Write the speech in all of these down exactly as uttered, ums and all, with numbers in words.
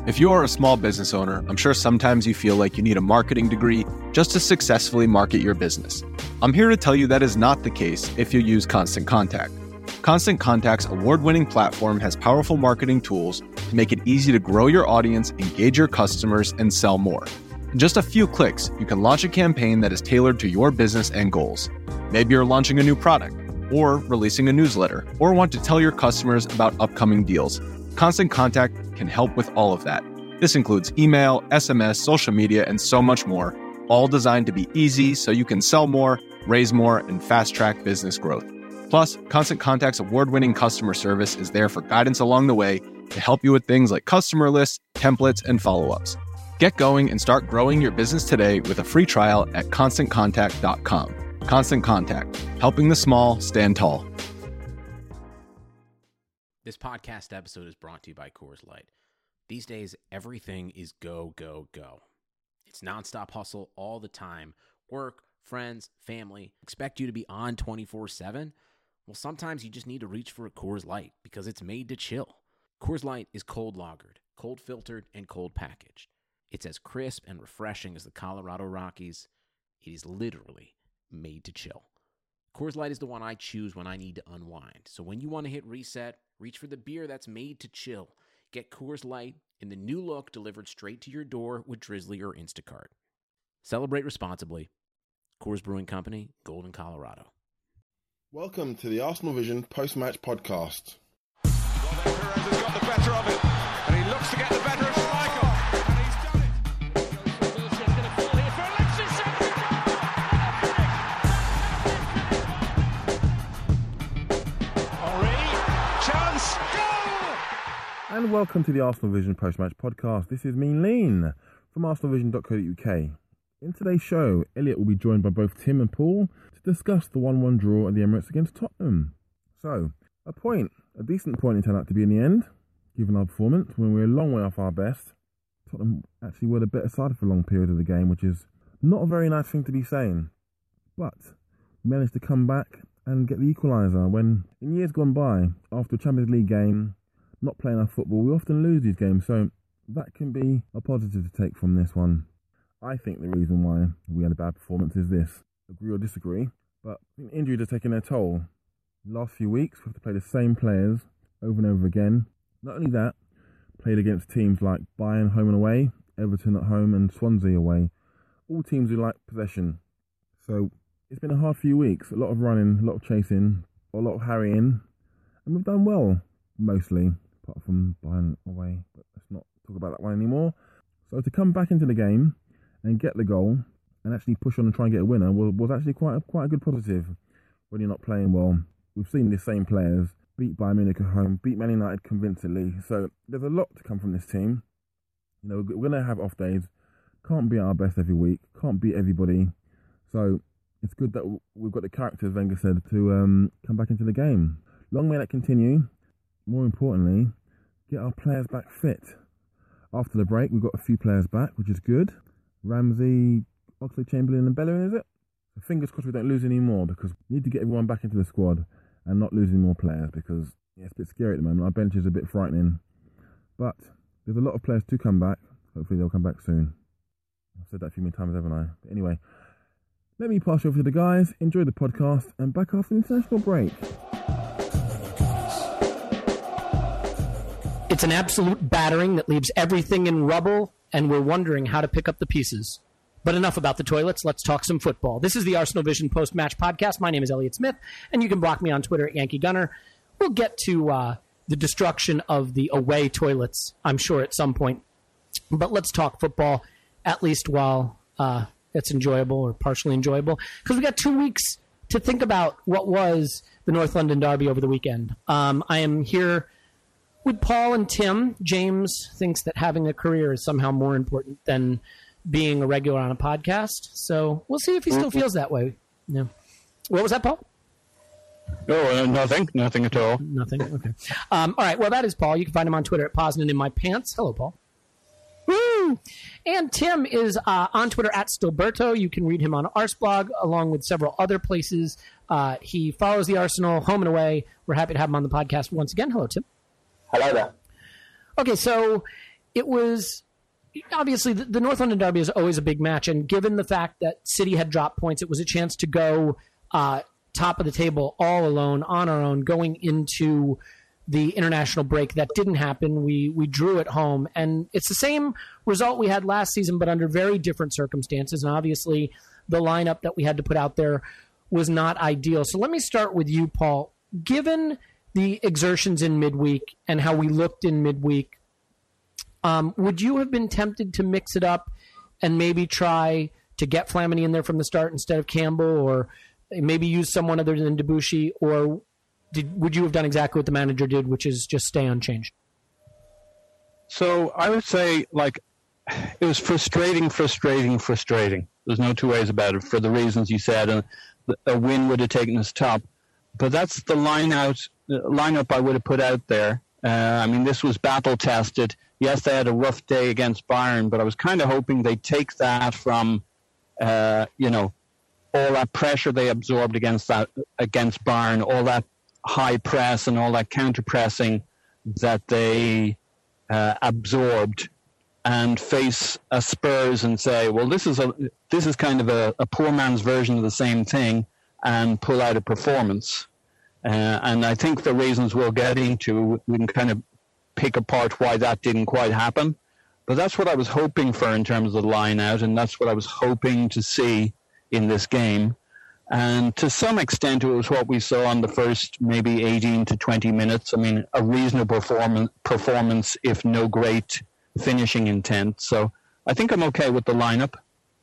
If you are a small business owner, I'm sure sometimes you feel like you need a marketing degree just to successfully market your business. I'm here to tell you that is not the case if you use Constant Contact. Constant Contact's award-winning platform has powerful marketing tools to make it easy to grow your audience, engage your customers, and sell more. In just a few clicks, you can launch a campaign that is tailored to your business and goals. Maybe you're launching a new product, or releasing a newsletter, or want to tell your customers about upcoming deals. Constant Contact can help with all of that. This includes email, S M S, social media, and so much more, all designed to be easy so you can sell more, raise more, and fast-track business growth. Plus, Constant Contact's award-winning customer service is there for guidance along the way to help you with things like customer lists, templates, and follow-ups. Get going and start growing your business today with a free trial at constant contact dot com. Constant Contact, helping the small stand tall. This podcast episode is brought to you by Coors Light. These days, everything is go, go, go. It's nonstop hustle all the time. Work, friends, family, expect you to be on twenty-four seven. Well, sometimes you just need to reach for a Coors Light because it's made to chill. Coors Light is cold lagered, cold filtered, and cold packaged. It's as crisp and refreshing as the Colorado Rockies. It is literally made to chill. Coors Light is the one I choose when I need to unwind. So when you want to hit reset, reach for the beer that's made to chill. Get Coors Light in the new look delivered straight to your door with Drizzly or Instacart. Celebrate responsibly. Coors Brewing Company, Golden, Colorado. Welcome to the Arsenal Vision post-match podcast. Perez has got the better of it, and he looks to get the better of Schmeichel, and he's done it. It's going to fall here for Alexis Henry, chance, goal! And welcome to the Arsenal Vision post-match podcast. This is me, Lean, from arsenal vision dot co dot uk. In today's show, Elliot will be joined by both Tim and Paul to discuss the one one draw at the Emirates against Tottenham. So, a point, a decent point it turned out to be in the end, given our performance, when we were a long way off our best. Tottenham actually were the better side for a long period of the game, which is not a very nice thing to be saying. But we managed to come back and get the equaliser when, in years gone by, after a Champions League game, not playing our football, we often lose these games, so that can be a positive to take from this one. I think the reason why we had a bad performance is this. Agree or disagree, but I think injuries are taking their toll. The last few weeks, we have to play the same players over and over again. Not only that, played against teams like Bayern home and away, Everton at home and Swansea away. All teams who like possession. So it's been a hard few weeks. A lot of running, a lot of chasing, a lot of harrying. And we've done well, mostly, apart from Bayern away. But let's not talk about that one anymore. So to come back into the game and get the goal and actually push on and try and get a winner was, was actually quite a, quite a good positive when you're not playing well. We've seen the same players beat Bayern Munich at home, beat Man United convincingly. So there's a lot to come from this team. You know, we're going to have off days. Can't be at our best every week. Can't beat everybody. So it's good that we've got the characters, Wenger said, to um, come back into the game. Long may that continue. More importantly, get our players back fit. After the break, we've got a few players back, which is good. Ramsey, Oxlade-Chamberlain and Bellerin, is it? So fingers crossed we don't lose any more, because we need to get everyone back into the squad and not losing more players, because yeah, it's a bit scary at the moment. Our bench is a bit frightening. But there's a lot of players to come back. Hopefully they'll come back soon. I've said that a few many times, haven't I? But anyway, let me pass you over to the guys. Enjoy the podcast and back after the international break. It's an absolute battering that leaves everything in rubble, and we're wondering how to pick up the pieces. But enough about the toilets. Let's talk some football. This is the Arsenal Vision post-match podcast. My name is Elliot Smith, and you can block me on Twitter at Yankee Gunner. We'll get to uh, the destruction of the away toilets, I'm sure, at some point. But let's talk football, at least while uh, it's enjoyable or partially enjoyable, because we got two weeks to think about what was the North London Derby over the weekend. Um, I am here with Paul and Tim. James thinks that having a career is somehow more important than being a regular on a podcast. So we'll see if he still feels that way. Yeah. What was that, Paul? No, uh, nothing. Nothing at all. Nothing. Okay. Um, all right. Well, that is Paul. You can find him on Twitter at Posnan in my pants. Hello, Paul. Woo! And Tim is uh, on Twitter at Stilberto. You can read him on Arsblog along with several other places. Uh, he follows the Arsenal home and away. We're happy to have him on the podcast once again. Hello, Tim. Hello there. Okay, so it was obviously the, the North London Derby is always a big match, and given the fact that City had dropped points, it was a chance to go uh, top of the table all alone on our own going into the international break. That didn't happen. We we drew at home, and it's the same result we had last season, but under very different circumstances. And obviously, the lineup that we had to put out there was not ideal. So let me start with you, Paul. Given the exertions in midweek and how we looked in midweek, um, would you have been tempted to mix it up and maybe try to get Flamini in there from the start instead of Campbell, or maybe use someone other than Debuchy, or did, would you have done exactly what the manager did, which is just stay unchanged? So I would say, like, it was frustrating, frustrating, frustrating. There's no two ways about it for the reasons you said, and a win would have taken us top. But that's the line out, lineup I would have put out there. Uh, I mean, this was battle tested. Yes, they had a rough day against Bayern, but I was kind of hoping they'd take that from, uh, you know, all that pressure they absorbed against that against Bayern, all that high press and all that counter pressing that they uh, absorbed, and face a Spurs and say, well, this is a this is kind of a, a poor man's version of the same thing, and pull out a performance. Uh, and I think the reasons we'll get into, we can kind of pick apart why that didn't quite happen. But that's what I was hoping for in terms of the line out, and that's what I was hoping to see in this game. And to some extent, it was what we saw in the first maybe eighteen to twenty minutes. I mean, a reasonable performance, performance if no great finishing intent. So I think I'm okay with the lineup.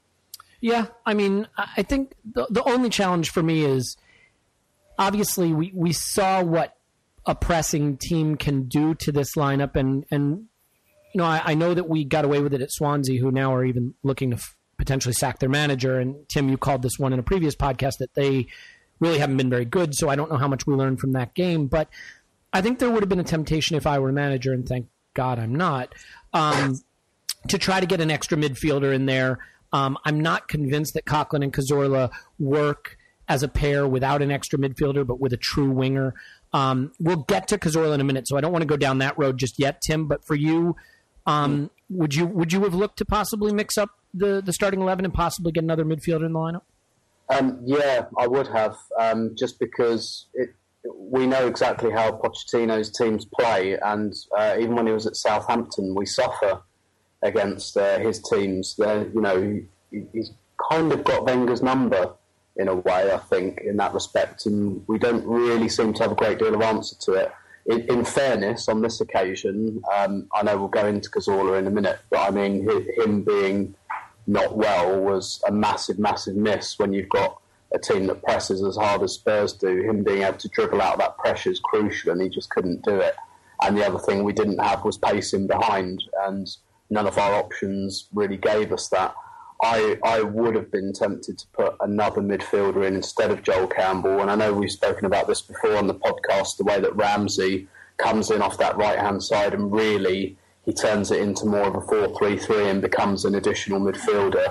Yeah, I mean, I think the, the only challenge for me is, obviously, we, we saw what a pressing team can do to this lineup, and, and you know, I, I know that we got away with it at Swansea, who now are even looking to f- potentially sack their manager, and Tim, you called this one in a previous podcast that they really haven't been very good, so I don't know how much we learned from that game, but I think there would have been a temptation if I were a manager, and thank God I'm not, um, to try to get an extra midfielder in there. Um, I'm not convinced that Coughlin and Cazorla work as a pair without an extra midfielder, but with a true winger. Um, we'll get to Cazorla in a minute, so I don't want to go down that road just yet, Tim. But for you, um, would you would you have looked to possibly mix up the, the starting eleven and possibly get another midfielder in the lineup? Um, yeah, I would have, um, just because it, we know exactly how Pochettino's teams play, and uh, even when he was at Southampton, we suffer against uh, his teams. They're, you know, he, he's kind of got Wenger's number in a way, I think, in that respect, and we don't really seem to have a great deal of answer to it. In, in fairness, on this occasion, um, I know we'll go into Cazorla in a minute, but I mean, him being not well was a massive, massive miss when you've got a team that presses as hard as Spurs do. Him being able to dribble out that pressure is crucial, and he just couldn't do it. And the other thing we didn't have was pace in behind, and none of our options really gave us that. I, I would have been tempted to put another midfielder in instead of Joel Campbell, and I know we've spoken about this before on the podcast, the way that Ramsey comes in off that right-hand side and really he turns it into more of a four three three and becomes an additional midfielder.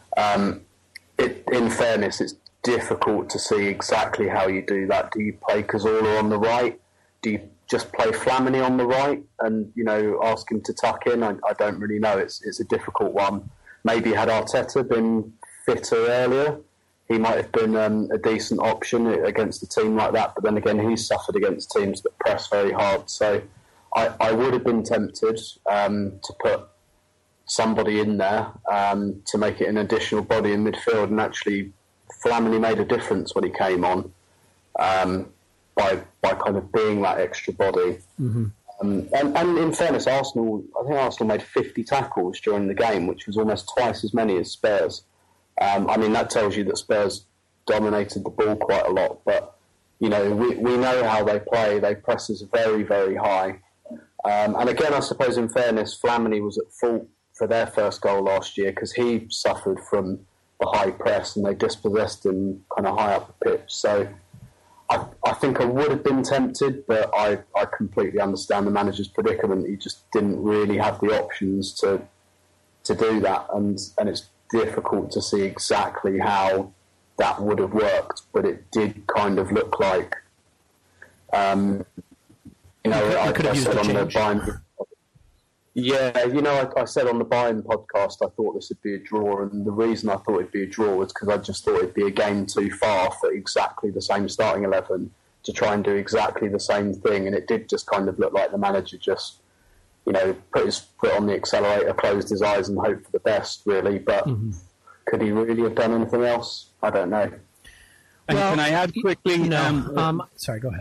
Um, it, in fairness, it's difficult to see exactly how you do that. Do you play Cazorla on the right? Do you just play Flamini on the right and, you know, ask him to tuck in? I, I don't really know. It's it's a difficult one. Maybe had Arteta been fitter earlier, he might have been um, a decent option against a team like that. But then again, he's suffered against teams that press very hard. So I, I would have been tempted um, to put somebody in there um, to make it an additional body in midfield. And actually, Flamini made a difference when he came on um, by by kind of being that extra body. Mm-hmm. Um, and, and in fairness, Arsenal, I think Arsenal made fifty tackles during the game, which was almost twice as many as Spurs. Um, I mean, that tells you that Spurs dominated the ball quite a lot. But, you know, we, we know how they play. They press us very, very high. Um, and again, I suppose in fairness, Flamini was at fault for their first goal last year because he suffered from the high press and they dispossessed him kind of high up the pitch. So I, I think I would have been tempted, but I, I completely understand the manager's predicament. He just didn't really have the options to to do that, and and it's difficult to see exactly how that would have worked, but it did kind of look like, um, you know, you I, could have I used said the on the change. Bayern, Yeah, you know, I, I said on the Bayern podcast I thought this would be a draw, and the reason I thought it'd be a draw was because I just thought it'd be a game too far for exactly the same starting eleven to try and do exactly the same thing, and it did just kind of look like the manager just, you know, put his foot on the accelerator, closed his eyes and hoped for the best, really, but mm-hmm. could he really have done anything else? I don't know. And well, can I add quickly? No, um, um, sorry, go ahead.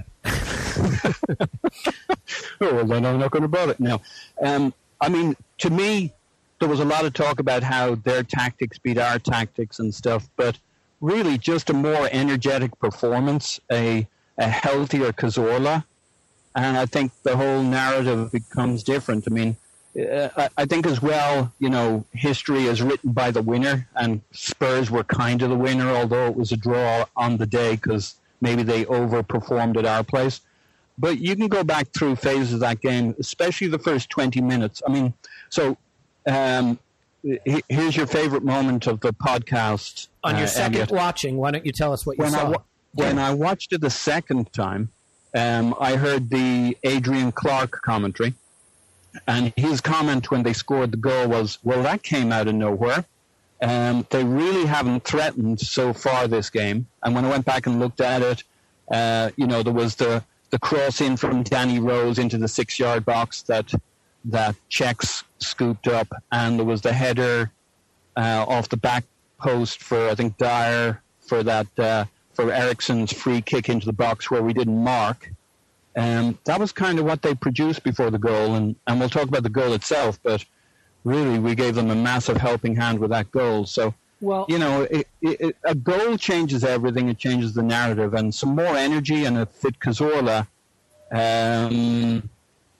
Oh, well, then I'm not going to bother it now. Um, I mean, to me, there was a lot of talk about how their tactics beat our tactics and stuff, but really just a more energetic performance, a, a healthier Cazorla, and I think the whole narrative becomes different. I mean, uh, I, I think as well, you know, history is written by the winner, and Spurs were kind of the winner, although it was a draw on the day because maybe they overperformed at our place. But you can go back through phases of that game, especially the first twenty minutes. I mean, so um, here's your favorite moment of the podcast. On your uh, second Elliot. watching, why don't you tell us what you when saw? I, when I watched it the second time, um, I heard the Adrian Clark commentary. And his comment when they scored the goal was, well, that came out of nowhere. Um, they really haven't threatened so far this game. And when I went back and looked at it, uh, you know, there was the... the cross in from Danny Rose into the six-yard box that that Czechs scooped up, and there was the header uh, off the back post for I think Dyer for that uh, for Eriksen's free kick into the box where we didn't mark. Um, that was kind of what they produced before the goal, and, and we'll talk about the goal itself. But really, we gave them a massive helping hand with that goal. So. Well, you know, it, it, a goal changes everything. It changes the narrative, and some more energy and a fit Cazorla. Um,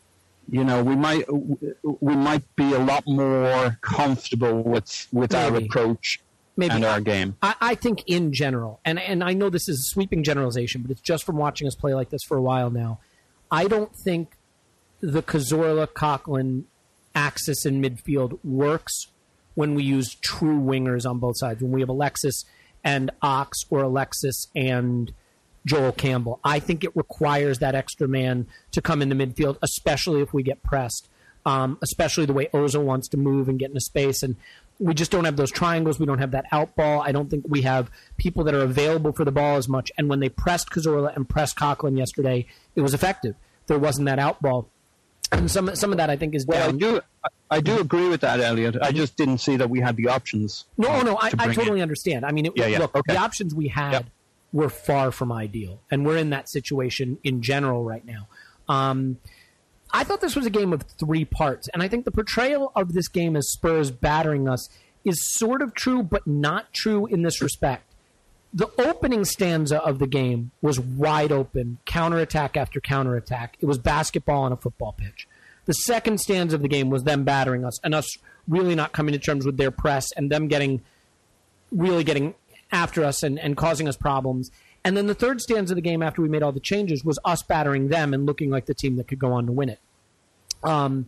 you know, we might we might be a lot more comfortable with with Maybe. our approach Maybe. and our game. I, I think in general, and and I know this is a sweeping generalization, but it's just from watching us play like this for a while now. I don't think the Cazorla Coughlin axis in midfield works when we use true wingers on both sides, when we have Alexis and Ox or Alexis and Joel Campbell. I think it requires that extra man to come in the midfield, especially if we get pressed, um, especially the way Ozil wants to move and get into space. And we just don't have those triangles. We don't have that out ball. I don't think we have people that are available for the ball as much. And when they pressed Cazorla and pressed Coughlin yesterday, it was effective. There wasn't that out ball. And some some of that, I think, is well, down. I do, I do agree with that, Elliot. I just didn't see that we had the options. No, no, I, I totally in. understand. I mean, it, yeah, yeah. look, okay. the options we had yep. were far from ideal, and we're in that situation in general right now. Um, I thought this was a game of three parts, and I think the portrayal of this game as Spurs battering us is sort of true, but not true in this respect. The opening stanza of the game was wide open, counterattack after counterattack. It was basketball on a football pitch. The second stanza of the game was them battering us and us really not coming to terms with their press and them getting really getting after us and, and causing us problems. And then the third stanza of the game after we made all the changes was us battering them and looking like the team that could go on to win it. Um,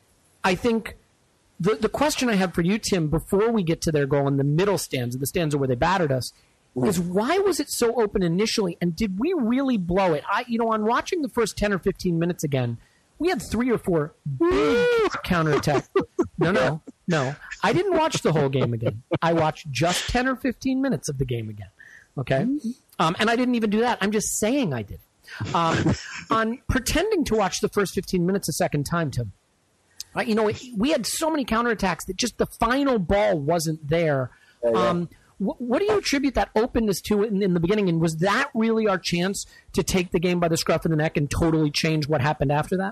I think the, the question I have for you, Tim, before we get to their goal in the middle stanza, the stanza where they battered us, is why was it so open initially, and did we really blow it? I, you know, on watching the first ten or fifteen minutes again, we had three or four big counterattacks. No, no, no. I didn't watch the whole game again. I watched just ten or fifteen minutes of the game again. Okay? Um, and I didn't even do that. I'm just saying I did. Um, on pretending to watch the first fifteen minutes a second time, Tim, uh, you know, we had so many counterattacks that just the final ball wasn't there. Yeah, yeah. Um, what, what do you attribute that openness to in, in the beginning? And was that really our chance to take the game by the scruff of the neck and totally change what happened after that?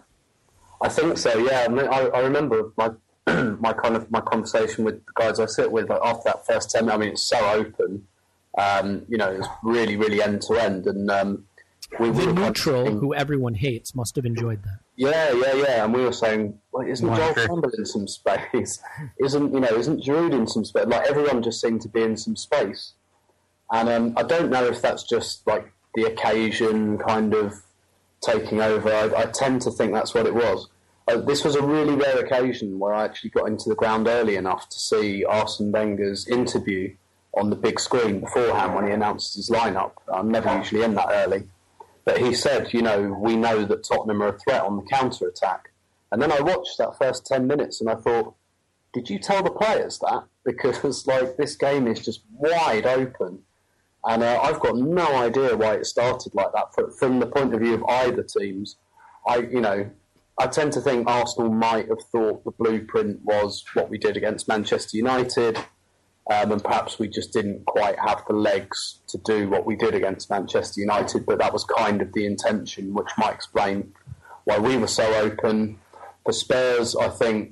I think so. Yeah, I, mean, I, I remember my my kind of my conversation with the guys I sit with like, after that first ten. I mean, it's so open. Um, you know, it's really, really end to end, and um, we the were neutral, kind of, who everyone hates, must have enjoyed that. Yeah, yeah, yeah. And we were saying, well, isn't Joel Campbell in some space? Isn't you know? Isn't Giroud in some space? Like everyone just seemed to be in some space, and um, I don't know if that's just like the occasion kind of taking over. I, I tend to think that's what it was. Uh, this was a really rare occasion where I actually got into the ground early enough to see Arsene Wenger's interview on the big screen beforehand when he announced his lineup. I'm never usually in that early. But he said, you know, we know that Tottenham are a threat on the counter-attack. And then I watched that first ten minutes and I thought, did you tell the players that? Because like this game is just wide open. And uh, I've got no idea why it started like that. From the point of view of either teams, I, you know, I tend to think Arsenal might have thought the blueprint was what we did against Manchester United, um, and perhaps we just didn't quite have the legs to do what we did against Manchester United, but that was kind of the intention, which might explain why we were so open. For Spurs, I think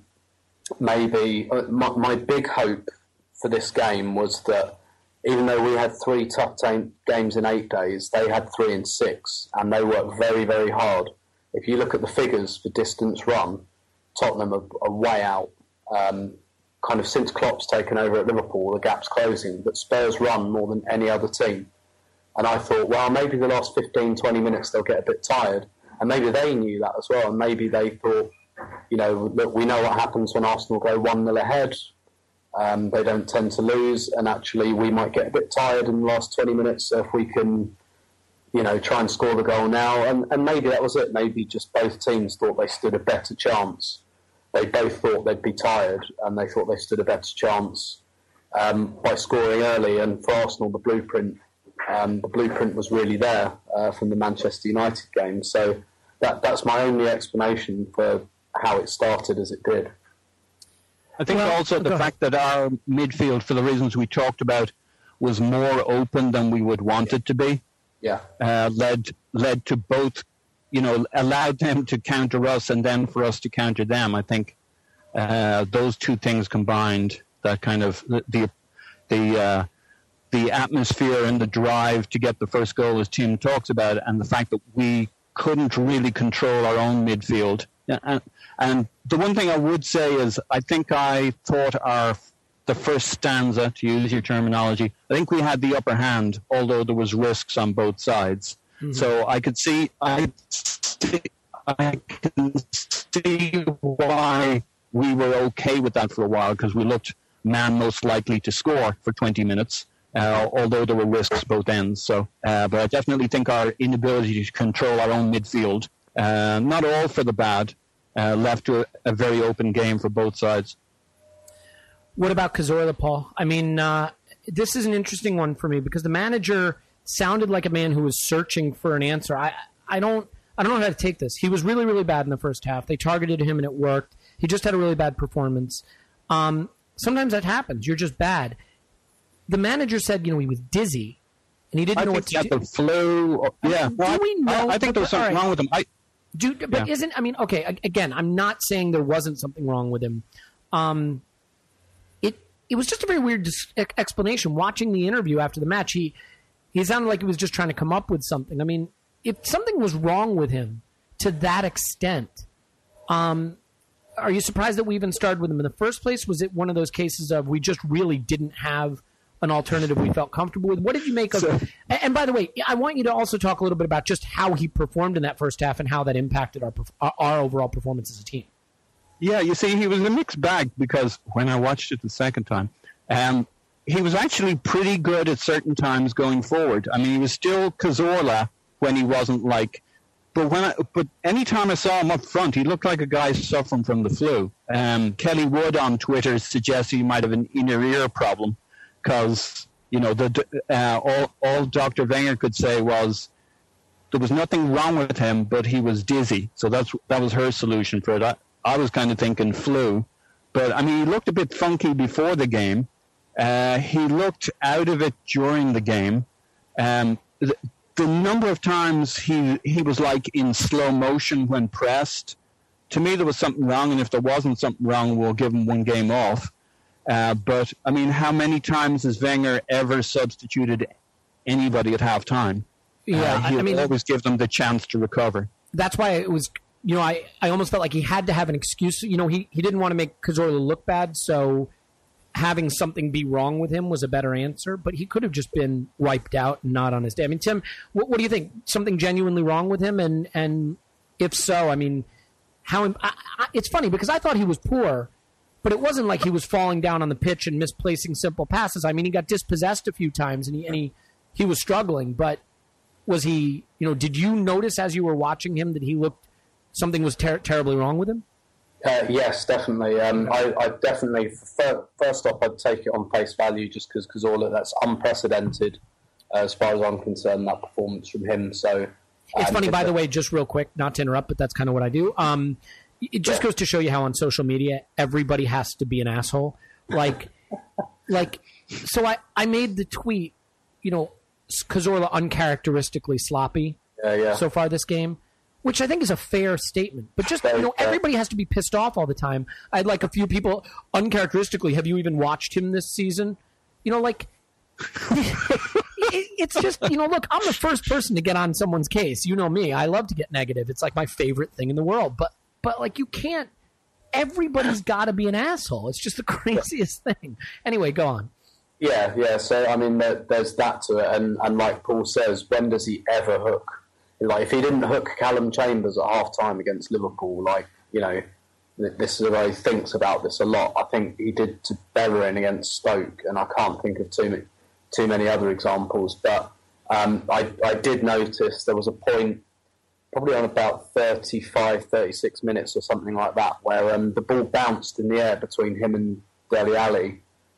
maybe uh, my, my big hope for this game was that even though we had three tough t- games in eight days, they had three in six, and they worked very, very hard. If you look at the figures for distance run, Tottenham are, are way out. Um, kind of since Klopp's taken over at Liverpool, the gap's closing, but Spurs run more than any other team. And I thought, well, maybe the last fifteen, twenty minutes they'll get a bit tired, and maybe they knew that as well, and maybe they thought, you know, look, we know what happens when Arsenal go one nil ahead. Um, they don't tend to lose, and actually we might get a bit tired in the last twenty minutes, so if we can, you know, try and score the goal now. And, and maybe that was it. Maybe just both teams thought they stood a better chance. They both thought they'd be tired, and they thought they stood a better chance um, by scoring early. And for Arsenal, the blueprint, um, the blueprint was really there uh, from the Manchester United game. So that that's my only explanation for how it started as it did. I think well, also the fact that our midfield, for the reasons we talked about, was more open than we would want it to be. Yeah, uh, led led to both, you know, allowed them to counter us and then for us to counter them. I think uh, those two things combined, that kind of the the uh, the atmosphere and the drive to get the first goal, as Tim talks about, and the fact that we couldn't really control our own midfield. And, and the one thing I would say is, I think I thought our the first stanza, to use your terminology, I think we had the upper hand, although there was risks on both sides. Mm-hmm. So I could see, I, I can see why we were okay with that for a while, because we looked man most likely to score for twenty minutes, uh, although there were risks both ends. So, uh, but I definitely think our inability to control our own midfield, uh, not all for the bad, uh, left to a, a very open game for both sides. What about Cazorla, Paul? I mean, uh, this is an interesting one for me because the manager sounded like a man who was searching for an answer. I, I don't, I don't know how to take this. He was really, really bad in the first half. They targeted him and it worked. He just had a really bad performance. Um, sometimes that happens. You're just bad. The manager said, you know, he was dizzy and he didn't I know think what he to had do. the flu. Or, yeah, Do well, we know? I, I think there was something right. wrong with him. I, Do, but yeah. isn't, I mean, okay, again, I'm not saying there wasn't something wrong with him. Um, it it was just a very weird dis- explanation. Watching the interview after the match, he, he sounded like he was just trying to come up with something. I mean, if something was wrong with him to that extent, um, are you surprised that we even started with him in the first place? Was it one of those cases of we just really didn't have an alternative we felt comfortable with? What did you make of so, and, and by the way, I want you to also talk a little bit about just how he performed in that first half and how that impacted our our, our overall performance as a team. Yeah, you see, he was a mixed bag because when I watched it the second time, um, he was actually pretty good at certain times going forward. I mean, he was still Cazorla when he wasn't like, but when I, but any time I saw him up front, he looked like a guy suffering from the flu. Um, Kelly Wood on Twitter suggests he might have an inner ear problem because, you know, the uh, all, all Doctor Wenger could say was there was nothing wrong with him, but he was dizzy. So that's that was her solution for it. I, I was kind of thinking flu. But, I mean, he looked a bit funky before the game. Uh, he looked out of it during the game. Um, the, the number of times he he was like in slow motion when pressed, to me there was something wrong, and if there wasn't something wrong, we'll give him one game off. Uh, but, I mean, how many times has Wenger ever substituted anybody at halftime? Yeah, uh, he I mean, always give them the chance to recover. That's why it was, you know, I, I almost felt like he had to have an excuse. You know, he, he didn't want to make Cazorla look bad, so having something be wrong with him was a better answer, but he could have just been wiped out and not on his day. I mean, Tim, what, what do you think? Something genuinely wrong with him? And, and if so, I mean, how I, I, it's funny because I thought he was poor, but it wasn't like he was falling down on the pitch and misplacing simple passes. I mean, he got dispossessed a few times and he, and he, he was struggling, but was he, you know, did you notice as you were watching him that he looked, something was ter- terribly wrong with him? Uh, yes, definitely. Um, I, I definitely, first off, I'd take it on face value just because Cazorla, that's unprecedented uh, as far as I'm concerned, that performance from him. So It's um, funny, by a, the way, just real quick, not to interrupt, but that's kind of what I do. Um, it just yeah. goes to show you how on social media, everybody has to be an asshole. Like, like, so I, I made the tweet, you know, Cazorla uncharacteristically sloppy yeah, yeah. so far this game, which I think is a fair statement. But just, you know, everybody has to be pissed off all the time. I had like a few people, uncharacteristically, have you even watched him this season? You know, like, it's just, you know, look, I'm the first person to get on someone's case. You know me. I love to get negative. It's like my favorite thing in the world. But, but like, you can't, everybody's got to be an asshole. It's just the craziest thing. Anyway, go on. Yeah, yeah. So, I mean, there, there's that to it. And, and like Paul says, when does he ever hook? Like, if he didn't hook Callum Chambers at half-time against Liverpool, like, you know, this is the way he thinks about this a lot. I think he did to Bellerin against Stoke, and I can't think of too many, too many other examples. But um, I, I did notice there was a point, probably on about thirty-five, thirty-six minutes or something like that, where um, the ball bounced in the air between him and Dele Alli,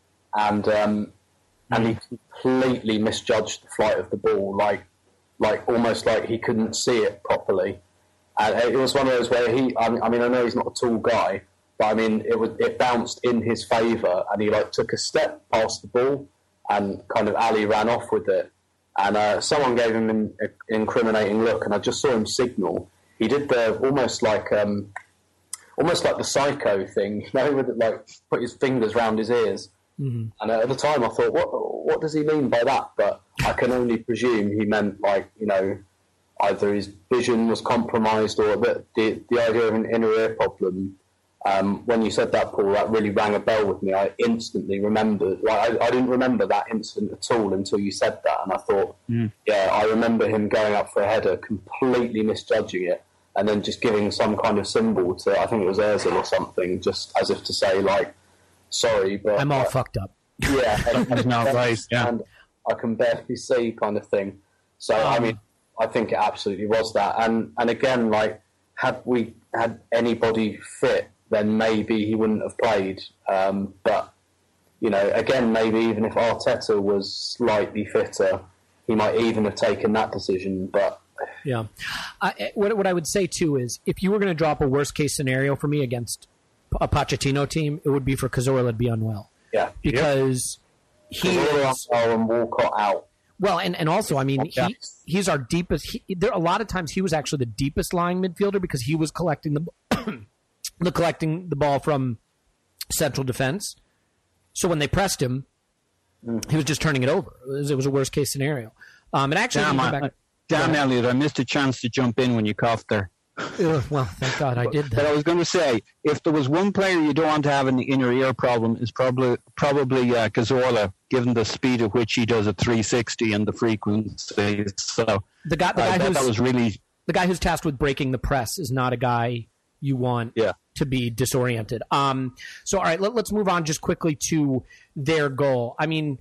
and um, and he completely misjudged the flight of the ball, like. like almost like he couldn't see it properly. And it was one of those where he, I mean, I know he's not a tall guy, but I mean, it was it bounced in his favour, and he like took a step past the ball, and kind of Ali ran off with it. And uh, someone gave him an incriminating look, and I just saw him signal. He did the almost like um, almost like the psycho thing, you know, with it, like put his fingers round his ears. Mm-hmm. And at the time, I thought, what what does he mean by that? But I can only presume he meant, like, you know, either his vision was compromised or the the, the idea of an inner ear problem. Um, when you said that, Paul, that really rang a bell with me. I instantly remembered. Like, I, I didn't remember that incident at all until you said that, and I thought, mm. yeah, I remember him going up for a header, completely misjudging it, and then just giving some kind of symbol to, I think it was Ozil or something, just as if to say, like, sorry, but I'm all uh, fucked up. Yeah, that's not right. Yeah, and I can barely see, kind of thing. So um, I mean, I think it absolutely was that. And and again, like, had we had anybody fit, then maybe he wouldn't have played. Um, but you know, again, maybe even if Arteta was slightly fitter, he might even have taken that decision. But yeah, I, what what I would say too is, if you were going to drop a worst case scenario for me against a Pochettino team, it would be for Cazorla to be unwell. Yeah, because he is and Walcott out. Well, and, and also, I mean, he he's our deepest. He, there a lot of times he was actually the deepest lying midfielder because he was collecting the the collecting the ball from central defense. So when they pressed him, mm. he was just turning it over. It was, it was a worst case scenario. Um, and actually, damn, I, back, damn Elliot, I missed a chance to jump in when you coughed there. Well, thank God I did that. But I was going to say, if there was one player you don't want to have an inner ear problem, is probably probably uh, Cazorla, given the speed at which he does a three sixty and the frequency. So the guy, the guy uh, that, who's, that was really the guy who's tasked with breaking the press is not a guy you want yeah. to be disoriented. Um, so, all right, let, let's move on just quickly to their goal. I mean,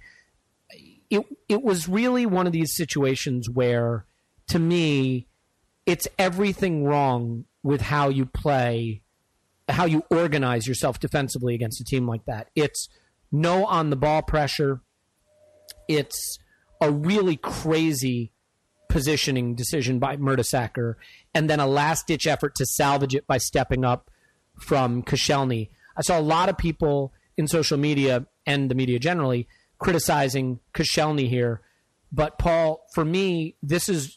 it it was really one of these situations where, to me, it's everything wrong with how you play, how you organize yourself defensively against a team like that. It's no on-the-ball pressure. It's a really crazy positioning decision by Mertesacker, and then a last-ditch effort to salvage it by stepping up from Koscielny. I saw a lot of people in social media and the media generally criticizing Koscielny here. But, Paul, for me, this is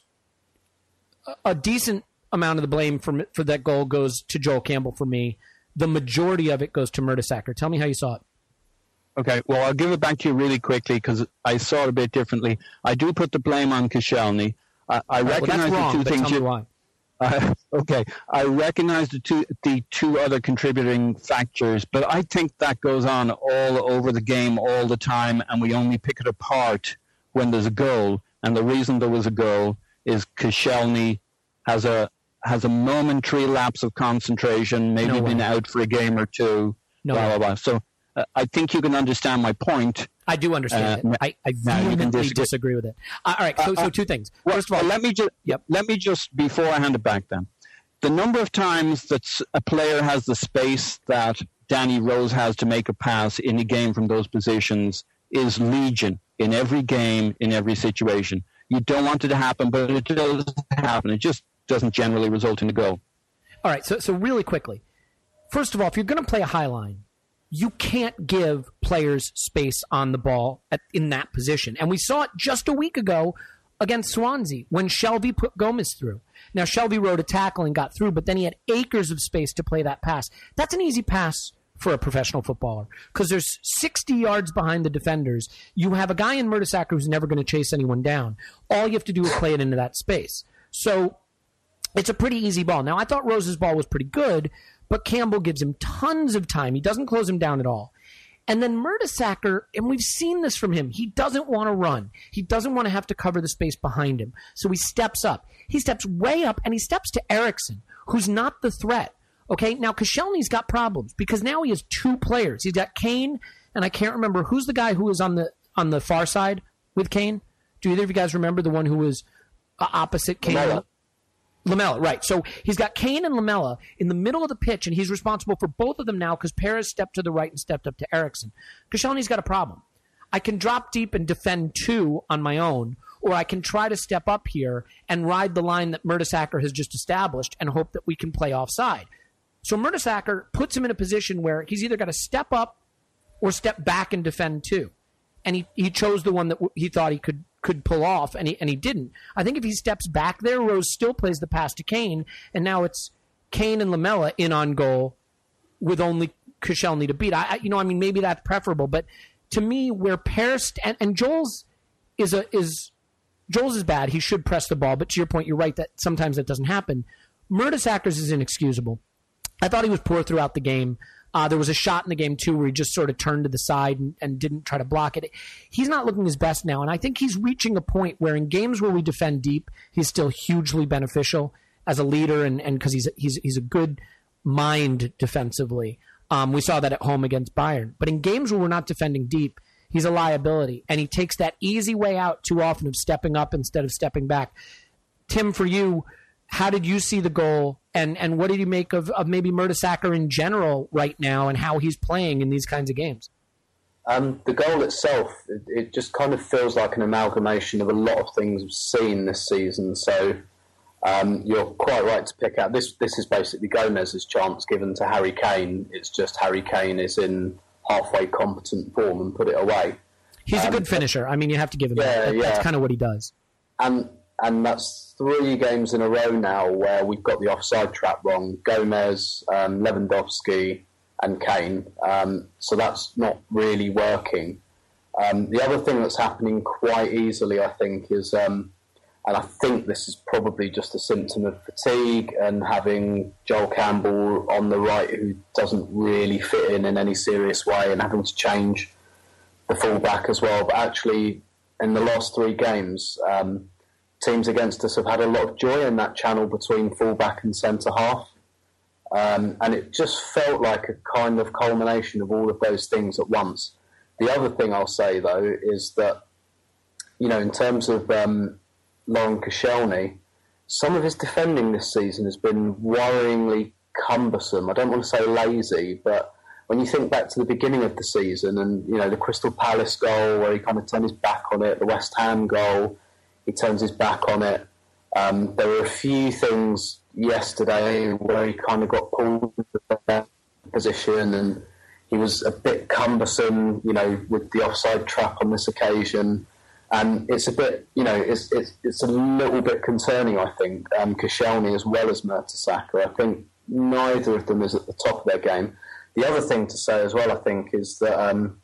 a decent amount of the blame for for that goal goes to Joel Campbell for me. The majority of it goes to Mertesacker. Tell me how you saw it. Okay, well, I'll give it back to you really quickly because I saw it a bit differently. I do put the blame on Koscielny. I, I right, recognize well, the wrong, two things. Tell you, me why. Uh, okay, I recognize the two the two other contributing factors, but I think that goes on all over the game all the time, and we only pick it apart when there's a goal. And the reason there was a goal is Koscielny has a has a momentary lapse of concentration, maybe no been out for a game or two, no blah, blah, blah. So uh, I think you can understand my point. I do understand uh, it. I, I vehemently disagree. disagree with it. Uh, all right, so, uh, so two things. Well, First of all, well, let me just yep. let me just before I hand it back then. the number of times that a player has the space that Danny Rose has to make a pass in a game from those positions is legion in every game, in every situation. You don't want it to happen, but it does happen. It just doesn't generally result in a goal. All right, so so really quickly. First of all, if you're going to play a high line, you can't give players space on the ball at, in that position. And we saw it just a week ago against Swansea when Shelby put Gomez through. Now, Shelby rode a tackle and got through, but then he had acres of space to play that pass. That's an easy pass for a professional footballer because there's sixty yards behind the defenders. You have a guy in Mertesacker who's never going to chase anyone down. All you have to do is play it into that space. So it's a pretty easy ball. Now, I thought Rose's ball was pretty good, but Campbell gives him tons of time. He doesn't close him down at all. And then Mertesacker, and we've seen this from him, he doesn't want to run. He doesn't want to have to cover the space behind him. So he steps up. He steps way up, and he steps to Eriksson, who's not the threat. Okay, now Koscielny's got problems because now he has two players. He's got Kane, and I can't remember who's the guy who was on the on the far side with Kane. Do either of you guys remember the one who was uh, opposite Kane? Lamela. Lamela, right. So he's got Kane and Lamela in the middle of the pitch, and he's responsible for both of them now because Perez stepped to the right and stepped up to Eriksson. Koscielny's got a problem. I can drop deep and defend two on my own, or I can try to step up here and ride the line that Mertesacker has just established and hope that we can play offside. So Mertesacker puts him in a position where he's either got to step up or step back and defend too. And he, he chose the one that he thought he could could pull off, and he, and he didn't. I think if he steps back there, Rose still plays the pass to Kane, and now it's Kane and Lamela in on goal with only Koscielny to beat. I, I you know, I mean, maybe that's preferable, but to me, where Pearce and, and Joel's is a is Joel's is bad. He should press the ball, but to your point, you're right that sometimes that doesn't happen. Mertesacker's is inexcusable. I thought he was poor throughout the game. Uh, there was a shot in the game, too, where he just sort of turned to the side and, and didn't try to block it. He's not looking his best now, and I think he's reaching a point where in games where we defend deep, he's still hugely beneficial as a leader and because he's, he's, he's a good mind defensively. Um, we saw that at home against Bayern. But in games where we're not defending deep, he's a liability, and he takes that easy way out too often of stepping up instead of stepping back. Tim, for you, how did you see the goal, and, and what did you make of, of maybe Mertesacker in general right now and how he's playing in these kinds of games? Um, the goal itself, it, it just kind of feels like an amalgamation of a lot of things we've seen this season. So um, you're quite right to pick out. This This is basically Gomez's chance given to Harry Kane. It's just Harry Kane is in halfway competent form and put it away. He's um, a good finisher. I mean, you have to give him yeah, that. Yeah. That's kind of what he does. And and that's three games in a row now where we've got the offside trap wrong. Gomez, um, Lewandowski, and Kane. Um, so that's not really working. Um, the other thing that's happening quite easily, I think, is, um, and I think this is probably just a symptom of fatigue and having Joel Campbell on the right who doesn't really fit in in any serious way and having to change the fullback as well. But actually, in the last three games, um, teams against us have had a lot of joy in that channel between fullback and centre-half. Um, and it just felt like a kind of culmination of all of those things at once. The other thing I'll say, though, is that, you know, in terms of um, Laurent Koscielny, some of his defending this season has been worryingly cumbersome. I don't want to say lazy, but when you think back to the beginning of the season and, you know, the Crystal Palace goal where he kind of turned his back on it, the West Ham goal, he turns his back on it. Um, there were a few things yesterday where he kind of got pulled to that position and he was a bit cumbersome, you know, with the offside trap on this occasion. And it's a bit, you know, it's it's, it's a little bit concerning, I think, um, Koscielny as well as Mertesacker. I think neither of them is at the top of their game. The other thing to say as well, I think, is that um,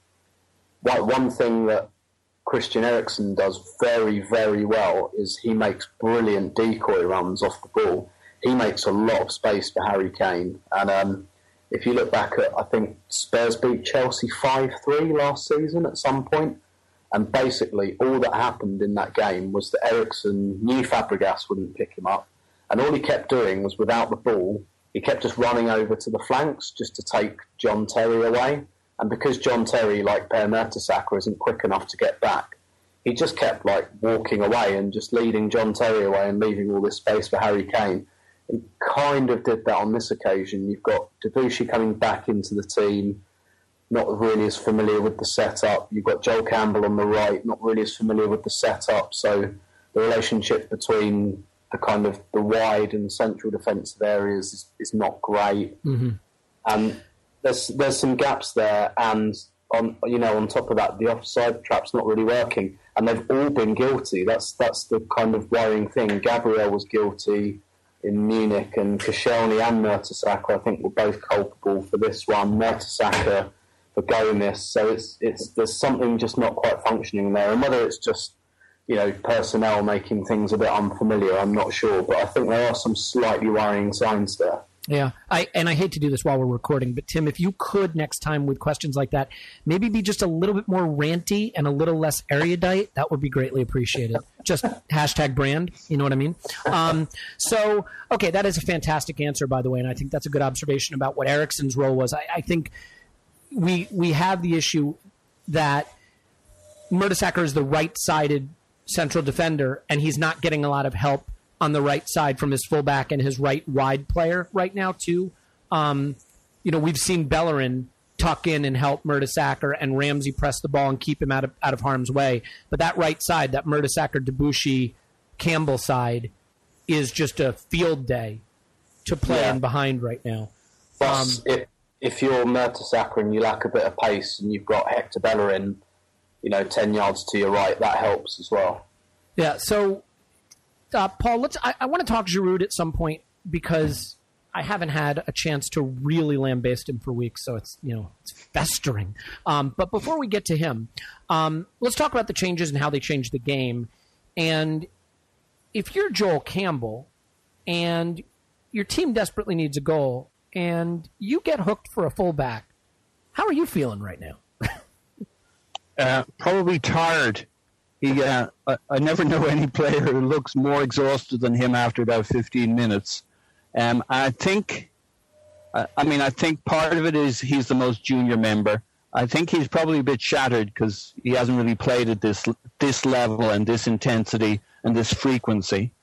one thing that Christian Eriksen does very, very well is he makes brilliant decoy runs off the ball. He makes a lot of space for Harry Kane. And um, if you look back at, I think Spurs beat Chelsea five three last season at some point. And basically all that happened in that game was that Eriksen knew Fabregas wouldn't pick him up. And all he kept doing was without the ball, he kept just running over to the flanks just to take John Terry away. And because John Terry, like Per Mertesacker, isn't quick enough to get back, he just kept like walking away and just leading John Terry away and leaving all this space for Harry Kane. he kind of did that on this occasion. You've got Debuchy coming back into the team, not really as familiar with the setup. You've got Joel Campbell on the right, not really as familiar with the setup. So the relationship between the kind of the wide and central defensive areas is, is not great. Mm-hmm. And there's there's some gaps there, and on you know on top of that, the offside trap's not really working, and they've all been guilty. That's that's the kind of worrying thing. Gabriel was guilty in Munich, and Koscielny and Mertesacker, I think, were both culpable for this one. Mertesacker for Gomez. So it's it's there's something just not quite functioning there, and whether it's just you know personnel making things a bit unfamiliar, I'm not sure, but I think there are some slightly worrying signs there. Yeah, I and I hate to do this while we're recording, but Tim, if you could next time with questions like that, maybe be just a little bit more ranty and a little less erudite, that would be greatly appreciated. Just hashtag brand, you know what I mean? Um, so, okay, that is a fantastic answer, by the way, and I think that's a good observation about what Eriksen's role was. I, I think we we have the issue that Mertesacker is the right-sided central defender, and he's not getting a lot of help on the right side from his fullback and his right wide player right now too. Um, you know, we've seen Bellerin tuck in and help Mertesacker, and Ramsey press the ball and keep him out of out of harm's way. But that right side, that Mertesacker, Debuchy, Campbell side, is just a field day to play yeah. in behind right now. Plus, um, if if you're Mertesacker and you lack a bit of pace, and you've got Hector Bellerin, you know, ten yards to your right, that helps as well. Yeah. So. Uh, Paul, let's. I, I want to talk Giroud at some point because I haven't had a chance to really lambaste him for weeks, so it's you know it's festering. Um, but before we get to him, um, let's talk about the changes and how they changed the game. And if you're Joel Campbell and your team desperately needs a goal and you get hooked for a fullback, how are you feeling right now? uh, probably tired. He, uh, I, I never know any player who looks more exhausted than him after about fifteen minutes. Um, I think, uh, I mean, I think part of it is he's the most junior member. I think he's probably a bit shattered because he hasn't really played at this this level and this intensity and this frequency.